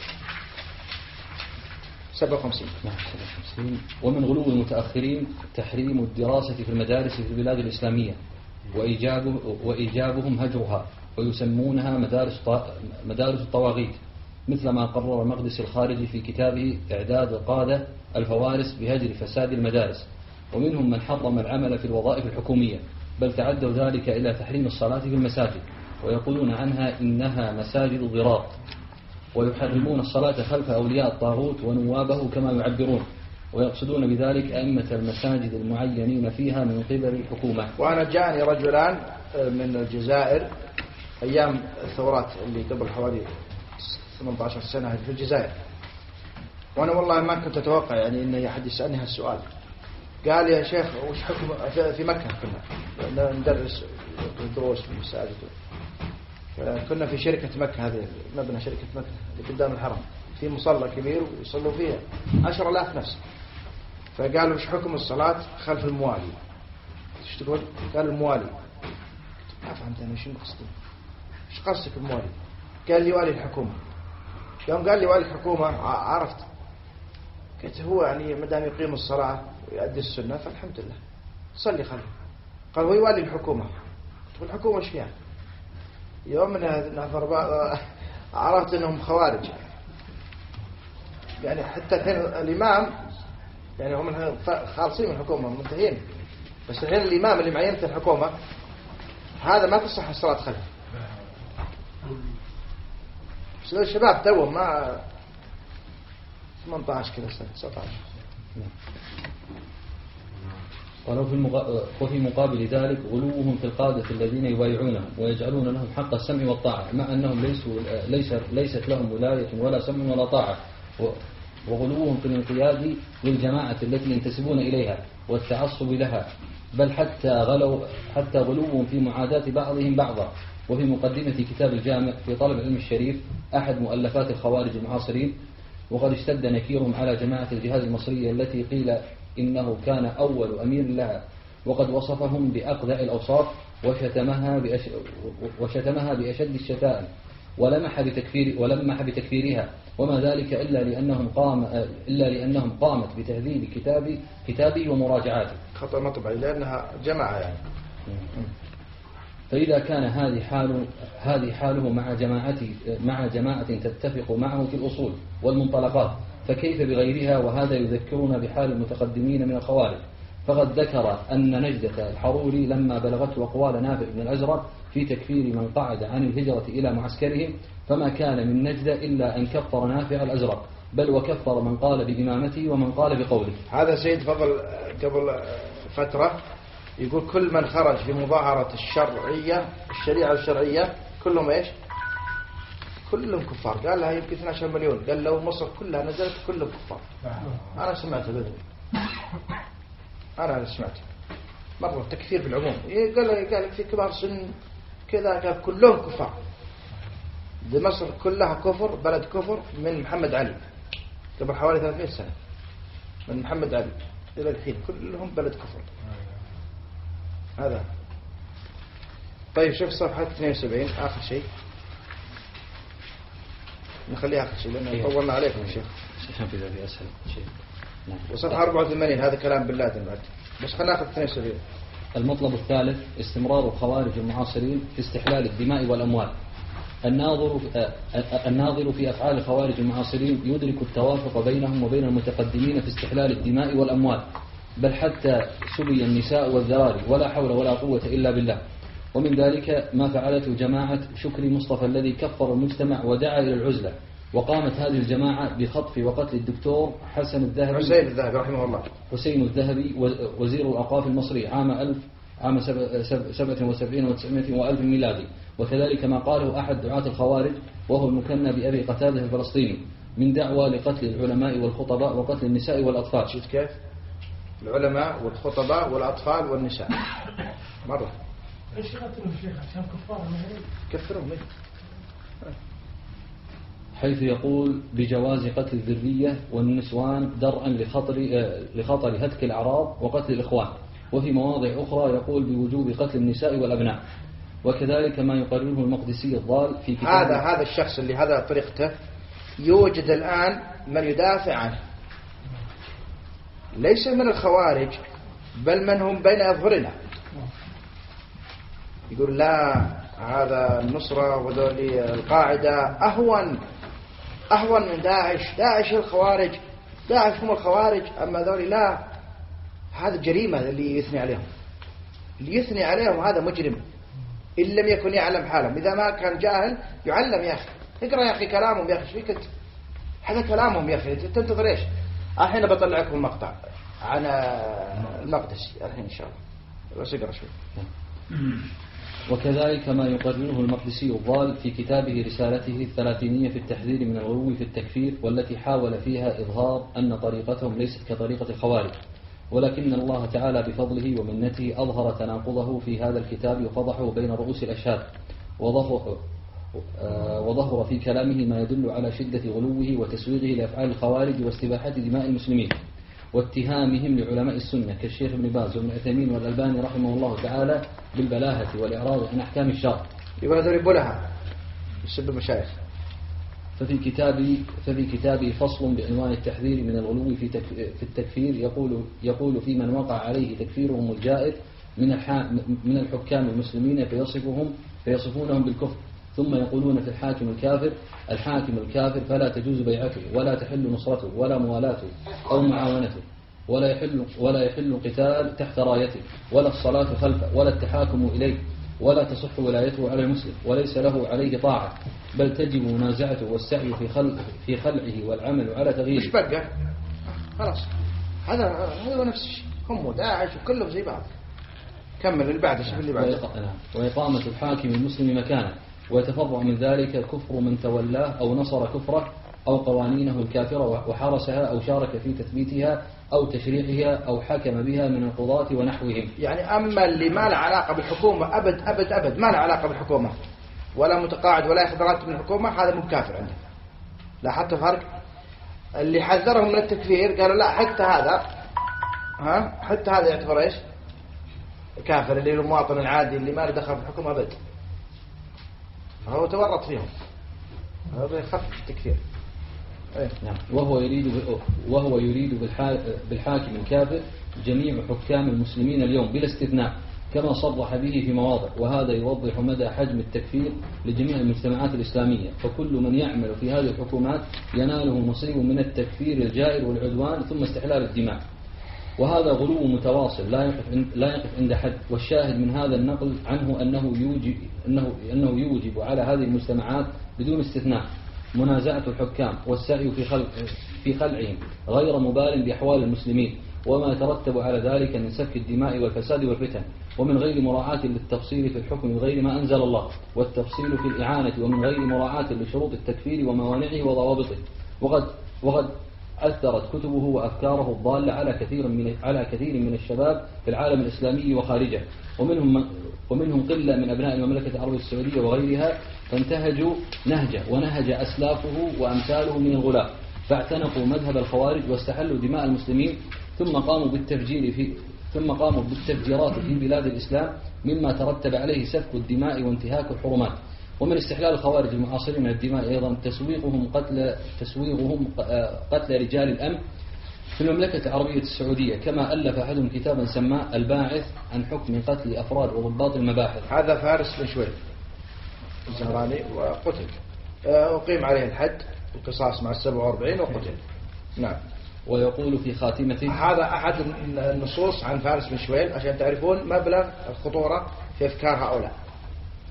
57. ومن غلو المتأخرين تحريم الدراسة في المدارس في البلاد الإسلامية وإيجابهم هجرها ويسمونها مدارس الطواغيت، مثل ما قرر المقدسي الخارجي في كتابه إعداد القادة الفوارس بهجر فساد المدارس. ومنهم من حرم العمل في الوظائف الحكومية، بل تعدوا ذلك إلى تحريم الصلاة في المساجد، ويقولون عنها إنها مساجد ضرار، ويحرمون الصلاة خلف أولياء الطاغوت ونوابه كما يعبرون، ويقصدون بذلك أئمة المساجد المعينين فيها من قبل الحكومة. وأنا جاءني رجلان من الجزائر أيام الثورات اللي قبل حوالي 18 سنة في الجزائر، وأنا والله ما كنت أتوقع يعني إن أحد يسألني هالسؤال. قال يا شيخ وش حكم في مكة؟ كنا ندرس دروس في المساجد، كنا في شركة مكة، هذه مبنى شركة مكة اللي قدام الحرم، في مصلى كبير ويصلوا فيها 10,000 نفس. فقالوا وش حكم الصلاة خلف الموالي؟ ايش تقول؟ قال الموالي. ما فهمت أنا شنو قصدي، ايش قصدك الموالي؟ قال لي والي الحكومة. يوم قال لي والي الحكومة عرفت، قلت هو يعني مدام يقيم الصلاة ويؤدي السنة فالحمد لله صلي خلفه. قال هو يوالي الحكومة. قلت الحكومة ايش فيها؟ يوم من نفر بعض عرفت انهم خوارج، يعني حتى الحين الامام يعني هم خالصين من الحكومة منتهين، بس الحين الامام اللي معينته الحكومة هذا ما تصح الصلاة خلفه. بس الشباب توهم ما 18 كذا سنة 19. وفي مقابل ذلك غلوهم في القادة الذين يبايعونهم ويجعلون لهم حق السمع والطاعة، مع أنهم ليست لهم ولاية ولا سمع ولا طاعة، وغلوهم في الانقياد للجماعة التي ينتسبون إليها والتعصب لها، بل حتى غلوهم في معاداة بعضهم بعضا. وفي مقدمة كتاب الجامع في طلب العلم الشريف أحد مؤلفات الخوارج المعاصرين، وقد اشتد نكيرهم على جماعة الجهاد المصرية التي قيل إنه كان أول أمير لها، وقد وصفهم بأقذع الأوصاف وشتمها بأشد الشتائم ولمح بتكفيرها، وما ذلك إلا لأنهم قامت بتهذيب كتابه ومراجعاته. خطأ مطبعي لأنها جماعة يعني. فإذا كان هذه حاله مع جماعة تتفق معه في الأصول والمنطلقات، فكيف بغيرها؟ وهذا يذكرنا بحال المتقدمين من الخوارج. فقد ذكر أن نجدة الحروري لما بلغته أقوال نافع بن الأزرق في تكفير من قعد عن الهجرة إلى معسكرهم، فما كان من نجدة إلا أن كفر نافع الأزرق، بل وكفر من قال بإمامته ومن قال بقوله. هذا سيد فضل قبل فترة يقول كل من خرج في مظاهرة الشريعة الشرعية كلهم إيش؟ كلهم كفار. قال لها يمكن 12 مليون، قال لو مصر كلها نزلت كلهم كفار. أنا سمعته بدري، أنا سمعته مرة تكفير بالعموم. قال في كبار سن كذا، قال كلهم كفار. دي مصر كلها كفر، بلد كفر من محمد علي قبل حوالي 300 سنة، من محمد علي إلى الحين كلهم بلد كفر. هذا طيب. شوف صفحة 72 آخر شيء، نخليها آخر شيء لأنه طولنا عليكم يا شيخ. في ذلك أسهل شيء. وصفحة 84 هذا كلام بن لادن بعد، بس خلينا ناخذ 72. المطلب الثالث استمرار الخوارج المعاصرين في استحلال الدماء والأموال. الناظر في أفعال الخوارج المعاصرين يدرك التوافق بينهم وبين المتقدمين في استحلال الدماء والأموال، بل حتى سبي النساء والذراري، ولا حول ولا قوة إلا بالله. ومن ذلك ما فعلته جماعة شكري مصطفى الذي كفر المجتمع ودعا إلى العزلة. وقامت هذه الجماعة بخطف وقتل الدكتور حسين الذهبي رحمه الله، حسين الذهبي وزير الأوقاف المصري عام 77 و900 وألف ميلادي. وكذلك ما قاله أحد دعاة الخوارج وهو المكنى بأبي قتادة الفلسطيني من دعوى لقتل العلماء والخطباء وقتل النساء والأطفال. شفت كيف؟ العلماء والخطباء والأطفال والنساء مرة. ايش يقتلون الشيخ عشان كفار؟ كفرهم ليه؟ حيث يقول بجواز قتل الذرية والنسوان درءا لخطر هتك الأعراض وقتل الإخوان. وفي مواضع أخرى يقول بوجوب قتل النساء والأبناء. وكذلك ما يقرره المقدسي الضال في كتاب هذا الشخص اللي هذا طريقته يوجد الآن من يدافع عنه، ليس من الخوارج بل من هم بين أظهرنا، يقول لا هذا النصرة وذولي القاعدة أهون من داعش الخوارج، داعش هم الخوارج، أما ذولي لا، هذا جريمة اللي يثني عليهم هذا مجرم إن لم يكن يعلم حالهم. إذا ما كان جاهل يعلم يا أخي، اقرأ يا أخي كلامهم يا أخي، ايش فيك هذا كلامهم يا أخي، تنتظر إيش؟ الحين بطلع لكم المقطع عن المقدسي الحين إن شاء الله، بس اقرأ شوي. وكذلك ما يقرره المقدسي الضال في كتابه رسالته الثلاثينية في التحذير من الغلو في التكفير، والتي حاول فيها إظهار أن طريقتهم ليست كطريقة الخوارج، ولكن الله تعالى بفضله ومنته أظهر تناقضه في هذا الكتاب وفضحه بين رؤوس الأشهاد، وظهر في كلامه ما يدل على شدة غلوه وتسويغه لأفعال الخوارج واستباحة دماء المسلمين واتهامهم لعلماء السنة كالشيخ ابن باز وابن عثيمين والألباني رحمه الله تعالى بالبلاهة والإعراض عن أحكام الشرع. يقول هذول يبولها يسب المشايخ. ففي كتابه فصل بعنوان التحذير من الغلو في التكفير يقول في من وقع عليه تكفيرهم الجائر من الحكام المسلمين فيصفونهم بالكفر، ثم يقولون في الحاكم الكافر فلا تجوز بيعته ولا تحل نصرته ولا موالاته أو معاونته، ولا يحل قتال تحت رايته ولا الصلاة خلفه ولا التحاكم إليه، ولا تصح ولايته على المسلم وليس له عليه طاعة، بل تجب منازعته والسعي في خلعه والعمل على تغييره. مش بقى خلاص، هذا هو نفس الشيء، هم وداعش وكلهم زي بعض. كمل اللي بعده. شوف اللي بعده. وإقامة الحاكم المسلم مكانه، ويتفرع من ذلك كفر من تولاه أو نصر كفره أو قوانينه الكافرة وحرسها أو شارك في تثبيتها أو تشريعها أو حكم بها من القضاة ونحوهم. يعني أما اللي ما له علاقة بالحكومة أبد ما له علاقة بالحكومة ولا متقاعد ولا يأخذ راتب من الحكومة، هذا مو كافر عنده. لاحظت الفرق؟ اللي حذرهم من التكفير قالوا لا حتى هذا يعتبر إيش؟ كافر، اللي هو المواطن العادي اللي ما له دخل في الحكومة أبد، فهو تورط فيهم، هذا يخفف التكفير. نعم. وهو يريد بالحاكم الكافر جميع حكام المسلمين اليوم بلا استثناء، كما صرح به في مواضع، وهذا يوضح مدى حجم التكفير لجميع المجتمعات الإسلامية، فكل من يعمل في هذه الحكومات يناله نصيب من التكفير الجائر والعدوان ثم استحلال الدماء، وهذا غلو متواصل لا يقف عند حد. والشاهد من هذا النقل عنه أنه يوجب على هذه المجتمعات بدون استثناء منازعة الحكام والسعي في خلعهم غير مبال بأحوال المسلمين وما يترتب على ذلك من سفك الدماء والفساد والفتن، ومن غير مراعاة للتفصيل في الحكم بغير ما أنزل الله، والتفصيل في الإعانة، ومن غير مراعاة لشروط التكفير وموانعه وضوابطه. وقد أثرت كتبه وأفكاره الضالة على كثير من الشباب في العالم الإسلامي وخارجه، ومنهم قلة من أبناء المملكة العربية السعودية وغيرها، فانتهجوا نهجه ونهج أسلافه وأمثاله من الغلاة، فاعتنقوا مذهب الخوارج واستحلوا دماء المسلمين، ثم قاموا بالتفجيرات في بلاد الإسلام، مما ترتب عليه سفك الدماء وانتهاك الحرمات. ومن استحلال الخوارج المعاصرين من الدماء أيضا تسويغهم قتل رجال الأمن في المملكة العربية السعودية، كما ألف أحدهم كتابا سماه الباعث عن حكم قتل أفراد وضباط المباحث. هذا فارس بن شويب الزهراني وقتل، أقيم عليه الحد القصاص مع 47 وقتل. نعم. ويقول في خاتمته، هذا أحد النصوص عن فارس بن شويب عشان تعرفون مبلغ الخطورة في أفكار هؤلاء.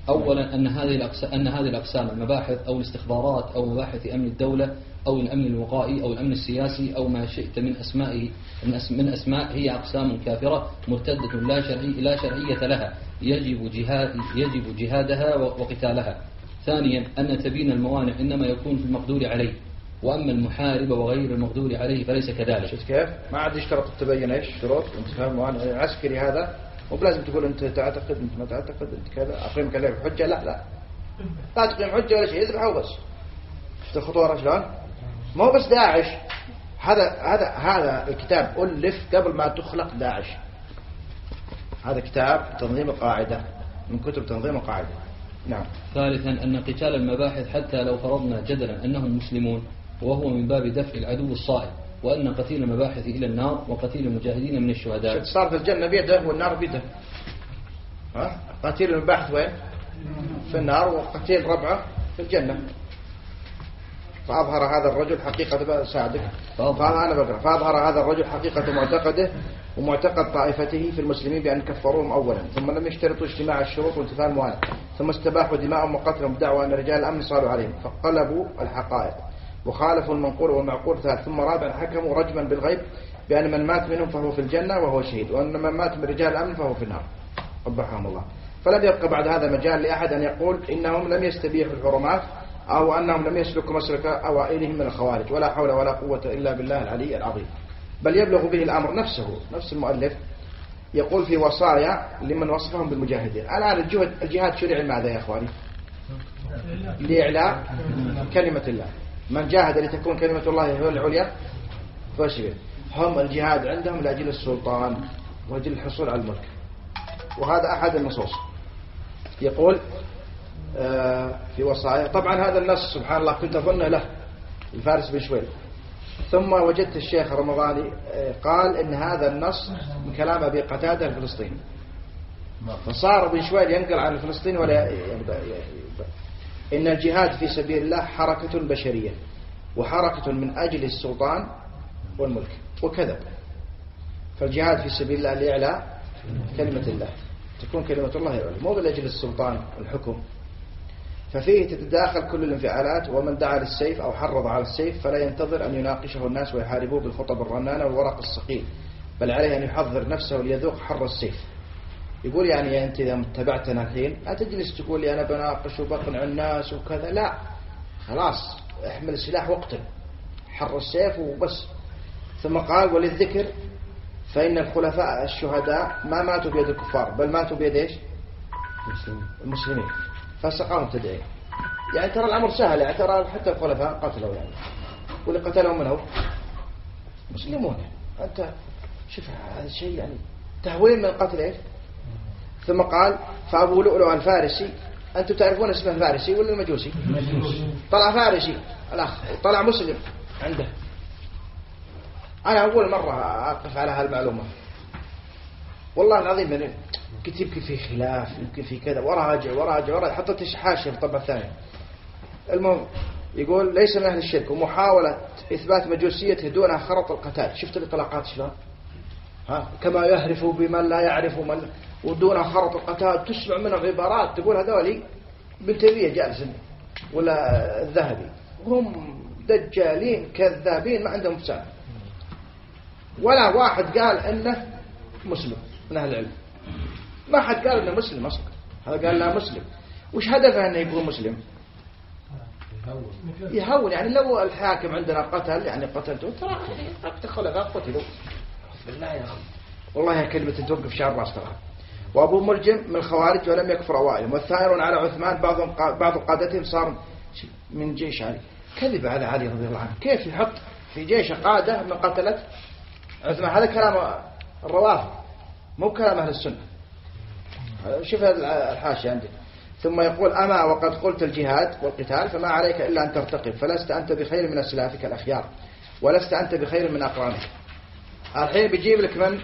أولا أن هذه الأقسام المباحث أو الاستخبارات أو مباحث أمن الدولة أو الأمن الوقائي أو الأمن السياسي أو ما شئت من أسماء هي أقسام كافرة مرتدة لا شرعية لها يجب جهادها وقتالها. ثانيا أن تبين الموانع إنما يكون في المقدور عليه، وأما المحارب وغير المقدور عليه فليس كذلك. شفت كيف؟ ما عاد يشترط تبين ايش شروط انتفاء الموانع العسكري هذا، مو بلازم تقول انت تعتقد انت ما تعتقد انت كذا اقيمك عليه حجه، لا تقيم حجه ولا شيء، يذبحه بس. شفت الخطوره شلون؟ ما هو بس داعش، هذا الكتاب ألف قبل ما تخلق داعش. هذا كتاب تنظيم القاعدة من كتب تنظيم القاعدة. نعم. ثالثا أن قتال المباحث حتى لو فرضنا جدلا أنهم مسلمون وهو من باب دفع العدو الصائب، وأن قتيل المباحث إلى النار وقتيل المجاهدين من الشهداء. صار في الجنة بيده والنار بيده. قتيل المباحث وين؟ في النار، وقتيل ربعه في الجنة. فأظهر هذا الرجل حقيقة ساعدك. فأظهر هذا الرجل حقيقة معتقده ومعتقد طائفته في المسلمين بأن كفروهم أولا، ثم لم يشترطوا اجتماع الشروط وانتفاء الموانع، ثم استباحوا دماءهم وقتلهم بدعوى أن رجال الأمن صاروا عليهم، فقلبوا الحقائق وخالفوا المنقول والمعقول. ثم رابعا حكموا رجما بالغيب بأن من مات منهم فهو في الجنة وهو شهيد، وأن من مات من رجال الأمن فهو في النار قبحهم الله. فلم يبقى بعد هذا مجال لأحد أن يقول إنهم لم يستبيحوا الحرمات أو أنهم لم يسلكوا مسلك أوائلهم من الخوارج، ولا حول ولا قوة إلا بالله العلي العظيم. بل يبلغ به الأمر نفس المؤلف يقول في وصايا لمن وصفهم بالمجاهدين. الآن الجهاد شرع لماذا يا أخواني؟ لإعلاء كلمة الله. من جاهد لتكون كلمة الله هي العليا فاشبه. هم الجهاد عندهم لأجل السلطان وأجل الحصول على الملك، وهذا أحد النصوص. يقول في وصايا، طبعا هذا النص سبحان الله كنت أظنه له الفارس بن شويل، ثم وجدت الشيخ رمضاني قال إن هذا النص من كلام أبي قتادة الفلسطيني، فصار بن شويل ينقل عن الفلسطيني ولا يبدأ إن الجهاد في سبيل الله حركة بشرية وحركة من أجل السلطان والملك، وكذب. فالجهاد في سبيل الله لإعلاء كلمة الله، تكون كلمة الله العليا، مو لأجل السلطان والحكم. ففيه تتداخل كل الانفعالات، ومن دعا للسيف أو حرض على السيف فلا ينتظر أن يناقشه الناس ويحاربوه بالخطب الرنانة والورق الثقيل، بل عليه أن يحضر نفسه ليذوق حر السيف. يقول يعني أنت إذا تبعتنا الحين لا تجلس تقول لي أنا بناقش وبقنع الناس وكذا، لا، خلاص احمل السلاح واقتل، حر السيف وبس. ثم قال وللذكر فإن الخلفاء الشهداء ما ماتوا بيد الكفار بل ماتوا بيد ايش؟ المسلمين، فسقاهم تدعي. يعني ترى الأمر سهل، يعني ترى حتى الخلفاء قتلوا، يعني واللي قتلهم من هو؟ مسلمون. أنت شوف هذا الشيء يعني تهوين من قتل ايش؟ ثم قال فأبو لؤلؤ الفارسي، أنتم تعرفون اسمه الفارسي ولا المجوسي؟ طلع فارسي الأخ، طلع مسلم عنده. أنا أول مرة أقف على هالمعلومة والله العظيم، يعني كنت يمكن في خلاف يمكن في كذا، وراجع حطيت حاشية في الطبعة الثانية. المهم يقول ليس من أهل الشرك ومحاولة إثبات مجوسيته دونها خرط القتال. شفت الإطلاقات شلون؟ كما يهرف بمن لا يعرف من، ودونها خرط القتال. تسمع منهم عبارات تقول هذولي بن تيمية جالس ولا الذهبي، هم دجالين كذابين ما عندهم فساد. ولا واحد قال انه مسلم من اهل العلم، ما حد قال انه مسلم اصلا. هذا قال لا مسلم. وش هدفه انه يكون مسلم؟ يهون. يعني لو الحاكم عندنا قتل، يعني قتلته ترى خلفاء قتلوا بالله يا اخي، والله يا كلمه توقف شعر راس ترى. وابو ملجم من الخوارج ولم يكفر اوائلهم، والثائرون على عثمان بعض قادتهم صار من جيش علي. كذب على علي رضي الله عنه، كيف يحط في جيش قاده من قتلت عثمان؟ هذا كلام الروافض مو كلام أهل السنة. شوف الحاشية عندي. ثم يقول أما وقد قلت الجهاد والقتال فما عليك إلا أن ترتقب، فلست أنت بخير من أسلافك الأخيار ولست أنت بخير من أقرانك. الحين بيجيب لك من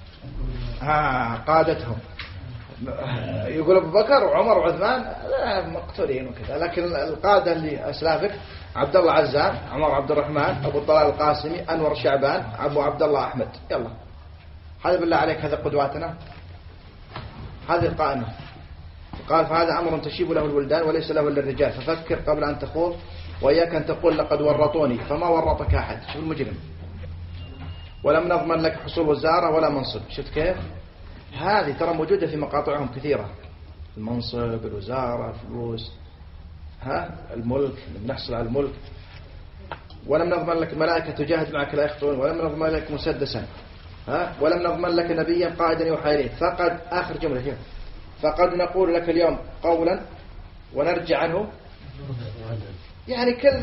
قادتهم، يقول أبو بكر وعمر وعثمان مقتولين وكذا، لكن القادة اللي أسلافك عبد الله عزام، عمر عبد الرحمن، أبو طلال القاسمي، أنور شعبان، أبو عبد الله أحمد. يلا هذا بالله عليك، هذا قدواتنا، هذه القائمة قال فهذا أمر تشيب له الولدان وليس له إلا الرجال، ففكر قبل أن تخوض، وإياك أن تقول لقد ورطوني، فما ورطك أحد. شوف المجرم. ولم نضمن لك حصول وزارة ولا منصب. شفت كيف؟ هذه ترى موجودة في مقاطعهم كثيرة، المنصب، الوزارة، الفلوس، الملك، نحصل على الملك. ولم نضمن لك ملائكة تجاهد معك لا يخطئون، ولم نضمن لك مسدسا، ولم نضمن لك نبيا قائدا يوحى إليه. فقد آخر جملة هي فقد نقول لك اليوم قولا ونرجع عنه. يعني كل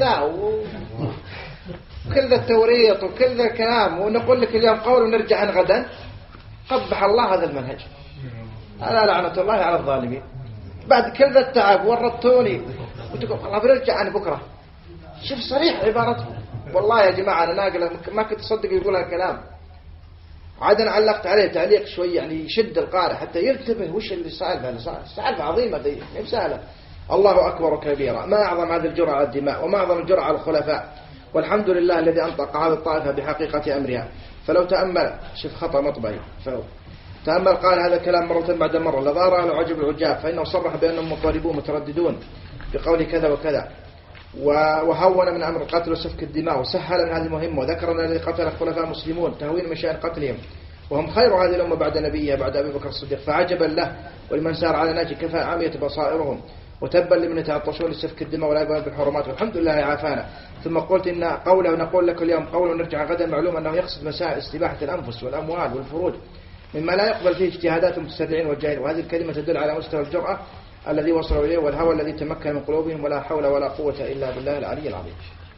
ذا التوريط وكل ذا الكلام، ونقول لك اليوم قول ونرجع عن غدا. قبح الله هذا المنهج. ألا لعنة الله على الظالمين. بعد كل ذا التعب ورطوني وتقول الله بنرجع عن بكرة. شوف صريح عبارته. والله يا جماعة أنا ناقل ما كنت أصدق يقول هالكلام. عاد علقت عليه تعليق شوي يعني يشد القارئ حتى ينتبه وش اللي صار. سالفة عظيمة دي مو سهلة. الله أكبر كبيرا، ما أعظم هذا الجرعة على الدماء وما أعظم الجرعة على الخلفاء، والحمد لله الذي أنطق هذه الطائفة بحقيقة أمرها. فلو تأمل، شوف خطأ مطبعي، تأمل قال هذا الكلام مرة بعد مرة لظهر له عجب العجاب، فإنه صرح بأنهم مضطربون مترددون بقول كذا وكذا، وهون من أمر القتل وسفك الدماء، وسهل من هذه المهمة، وذكر أن الذي قتل الخلفاء مسلمون تهوين مشان قتلهم، وهم خير هذه الأمة بعد نبيها بعد أبي بكر الصديق. فعجبا له ولمن سار على ناجي كفى عمية بصائرهم، وتبا لمن يتعطشون لسفك الدماء ولا يبالون بالحرمات، والحمد لله عافانا. ثم قلت إن قوله نقول لك اليوم قول ونرجع غدا معلوم أنه يقصد مسائل استباحة الأنفس والأموال والفروج مما لا يقبل فيه اجتهادات المتسرعين والجاهلين، وهذه الكلمة تدل على مستوى الجرأة الذي وصلوا إليه والهوى الذي تمكن من قلوبهم، ولا حول ولا قوة إلا بالله العلي العظيم.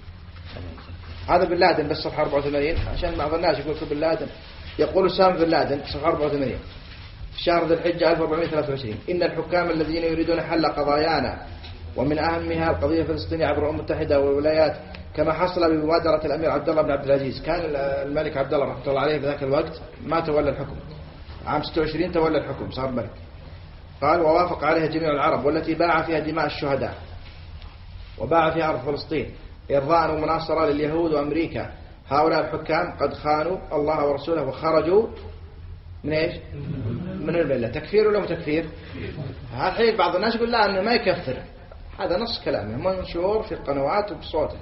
هذا بن لادن بس صفحة 84 عشان بعض الناس يقول بن لادن. يقول سام بن لادن صفحة 84 في شهر ذي الحجة 1423: إن الحكام الذين يريدون حل قضايانا ومن أهمها القضية الفلسطينية عبر الأمم المتحدة والولايات، كما حصل بمبادرة الأمير عبد الله بن عبد العزيز. كان الملك عبد الله رحمه الله عليه في ذاك الوقت ما تولى الحكم، عام 26 تولى الحكم صار ملك. قال ووافق عليها جميع العرب، والتي باع فيها دماء الشهداء وباع فيها أرض فلسطين إرضاء ومناصرة لليهود وأمريكا. هؤلاء الحكام قد خانوا الله ورسوله وخرجوا من إيش؟ من الملة. تكفير ولا متكفير؟ الحين بعض الناس يقول لا أنه ما يكفر، هذا نص كلامه منشور في القنوات وبصوته.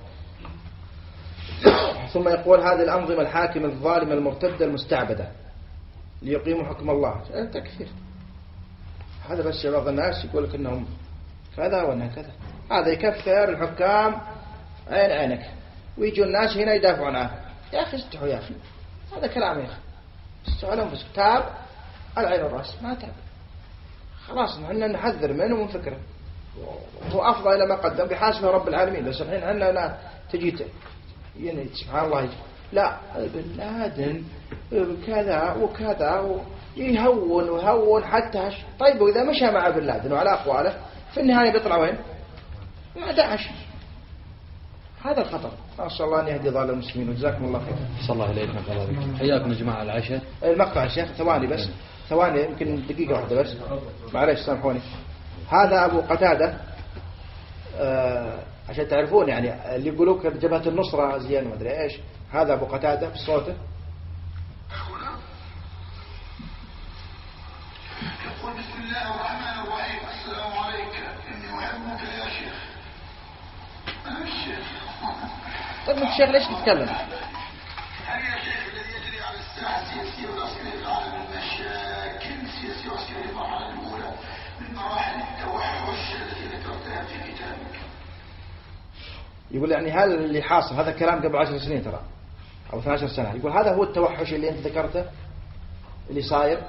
ثم يقول هذه الأنظمة الحاكمة الظالمة المرتدة المستعبدة ليقيموا حكم الله. تكفير هذا. بس بعض الناس يقول لك انهم كذا وانها كذا، هذا يكفر الحكام عين عينك، ويجوا الناس هنا يدافعون عنه. يا اخي استحوا يا اخي، هذا كلام يا اخي، استحوا لهم بس. تاب العين والراس، ما تاب خلاص احنا نحذر منه ومن فكره، هو افضل الى ما قدم بحاسبه رب العالمين. بس الحين عندنا تجي يعني سبحان الله يجي. لا بن لادن كذا وكذا يهون ويهون حتى طيب، وإذا مشى مع بن لادن وعلى أقواله في النهاية بيطلع وين؟ مع داعش. هذا الخطر. أسأل الله أن يهدي ضال المسلمين، وجزاكم الله خير. صلى الله عليه وسلم. حياكم يا جماعة العشاء. المقطع يا شيخ ثواني بس، ثواني يمكن دقيقة واحدة بس، معليش سامحوني. هذا أبو قتادة، عشان تعرفون يعني اللي يقولوك جبهة النصرة زين ما أدري إيش، هذا أبو قتادة بصوته. يقول بسم الله الرحمن الرحيم: السلام عليك، إني أحبك يا شيخ. أنا الشيخ. طيب الشيخ ليش تتكلم؟ هل يا شيخ الذي يجري على الساحة السياسية والعسكرية في العالم المشاكل السياسية والعسكرية في المرحلة الأولى من مراحل التوحش التي ذكرتها في كتابك؟ يقول يعني هل اللي حاصل هذا الكلام قبل 10 سنين ترى أو 12 سنة، يقول هذا هو التوحش اللي أنت ذكرته اللي صاير.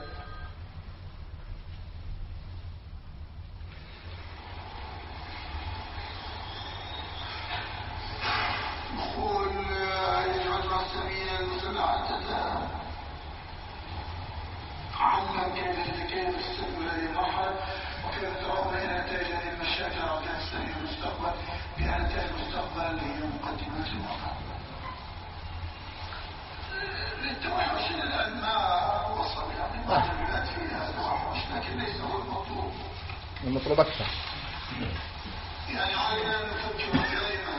المطلوب أكثر. يعني علينا أن نفكر دائما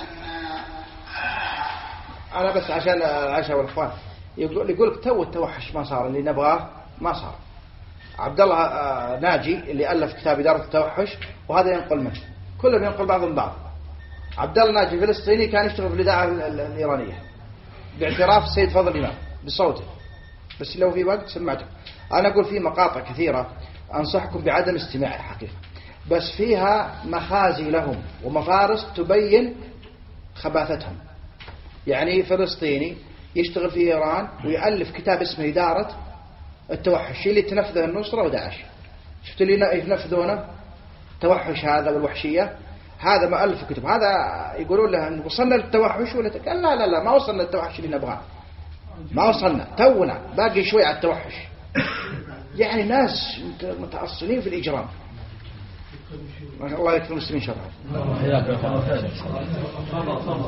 أنا بس عشان العشاء والإخوان يقولك تو التوحش ما صار اللي نبغاه ما صار. عبد الله ناجي اللي ألف كتاب إدارة التوحش، وهذا ينقل منه، كلهم ينقل بعضهم بعض. عبد الله ناجي فلسطيني كان يشتغل في الإذاعة الإيرانية باعتراف السيد فضل الإمام بصوته، بس لو في وقت سمعته. أنا أقول في مقاطع كثيرة أنصحكم بعدم استماعها حقيقة، بس فيها مخازي لهم ومفارس تبين خباثتهم. يعني فلسطيني يشتغل في إيران ويألف كتاب اسمه إدارة التوحش اللي تنفذه النصرة وداعش. شفت اللي ينفذونه توحش هذا والوحشية، هذا مؤلف كتب. هذا يقولون له أن وصلنا للتوحش ولا قال لا ما وصلنا للتوحش اللي نبغاه، ما وصلنا، تونا باقي شوي على التوحش. يعني ناس متأصلين في الإجرام. الله يكفي المسلمين شرها.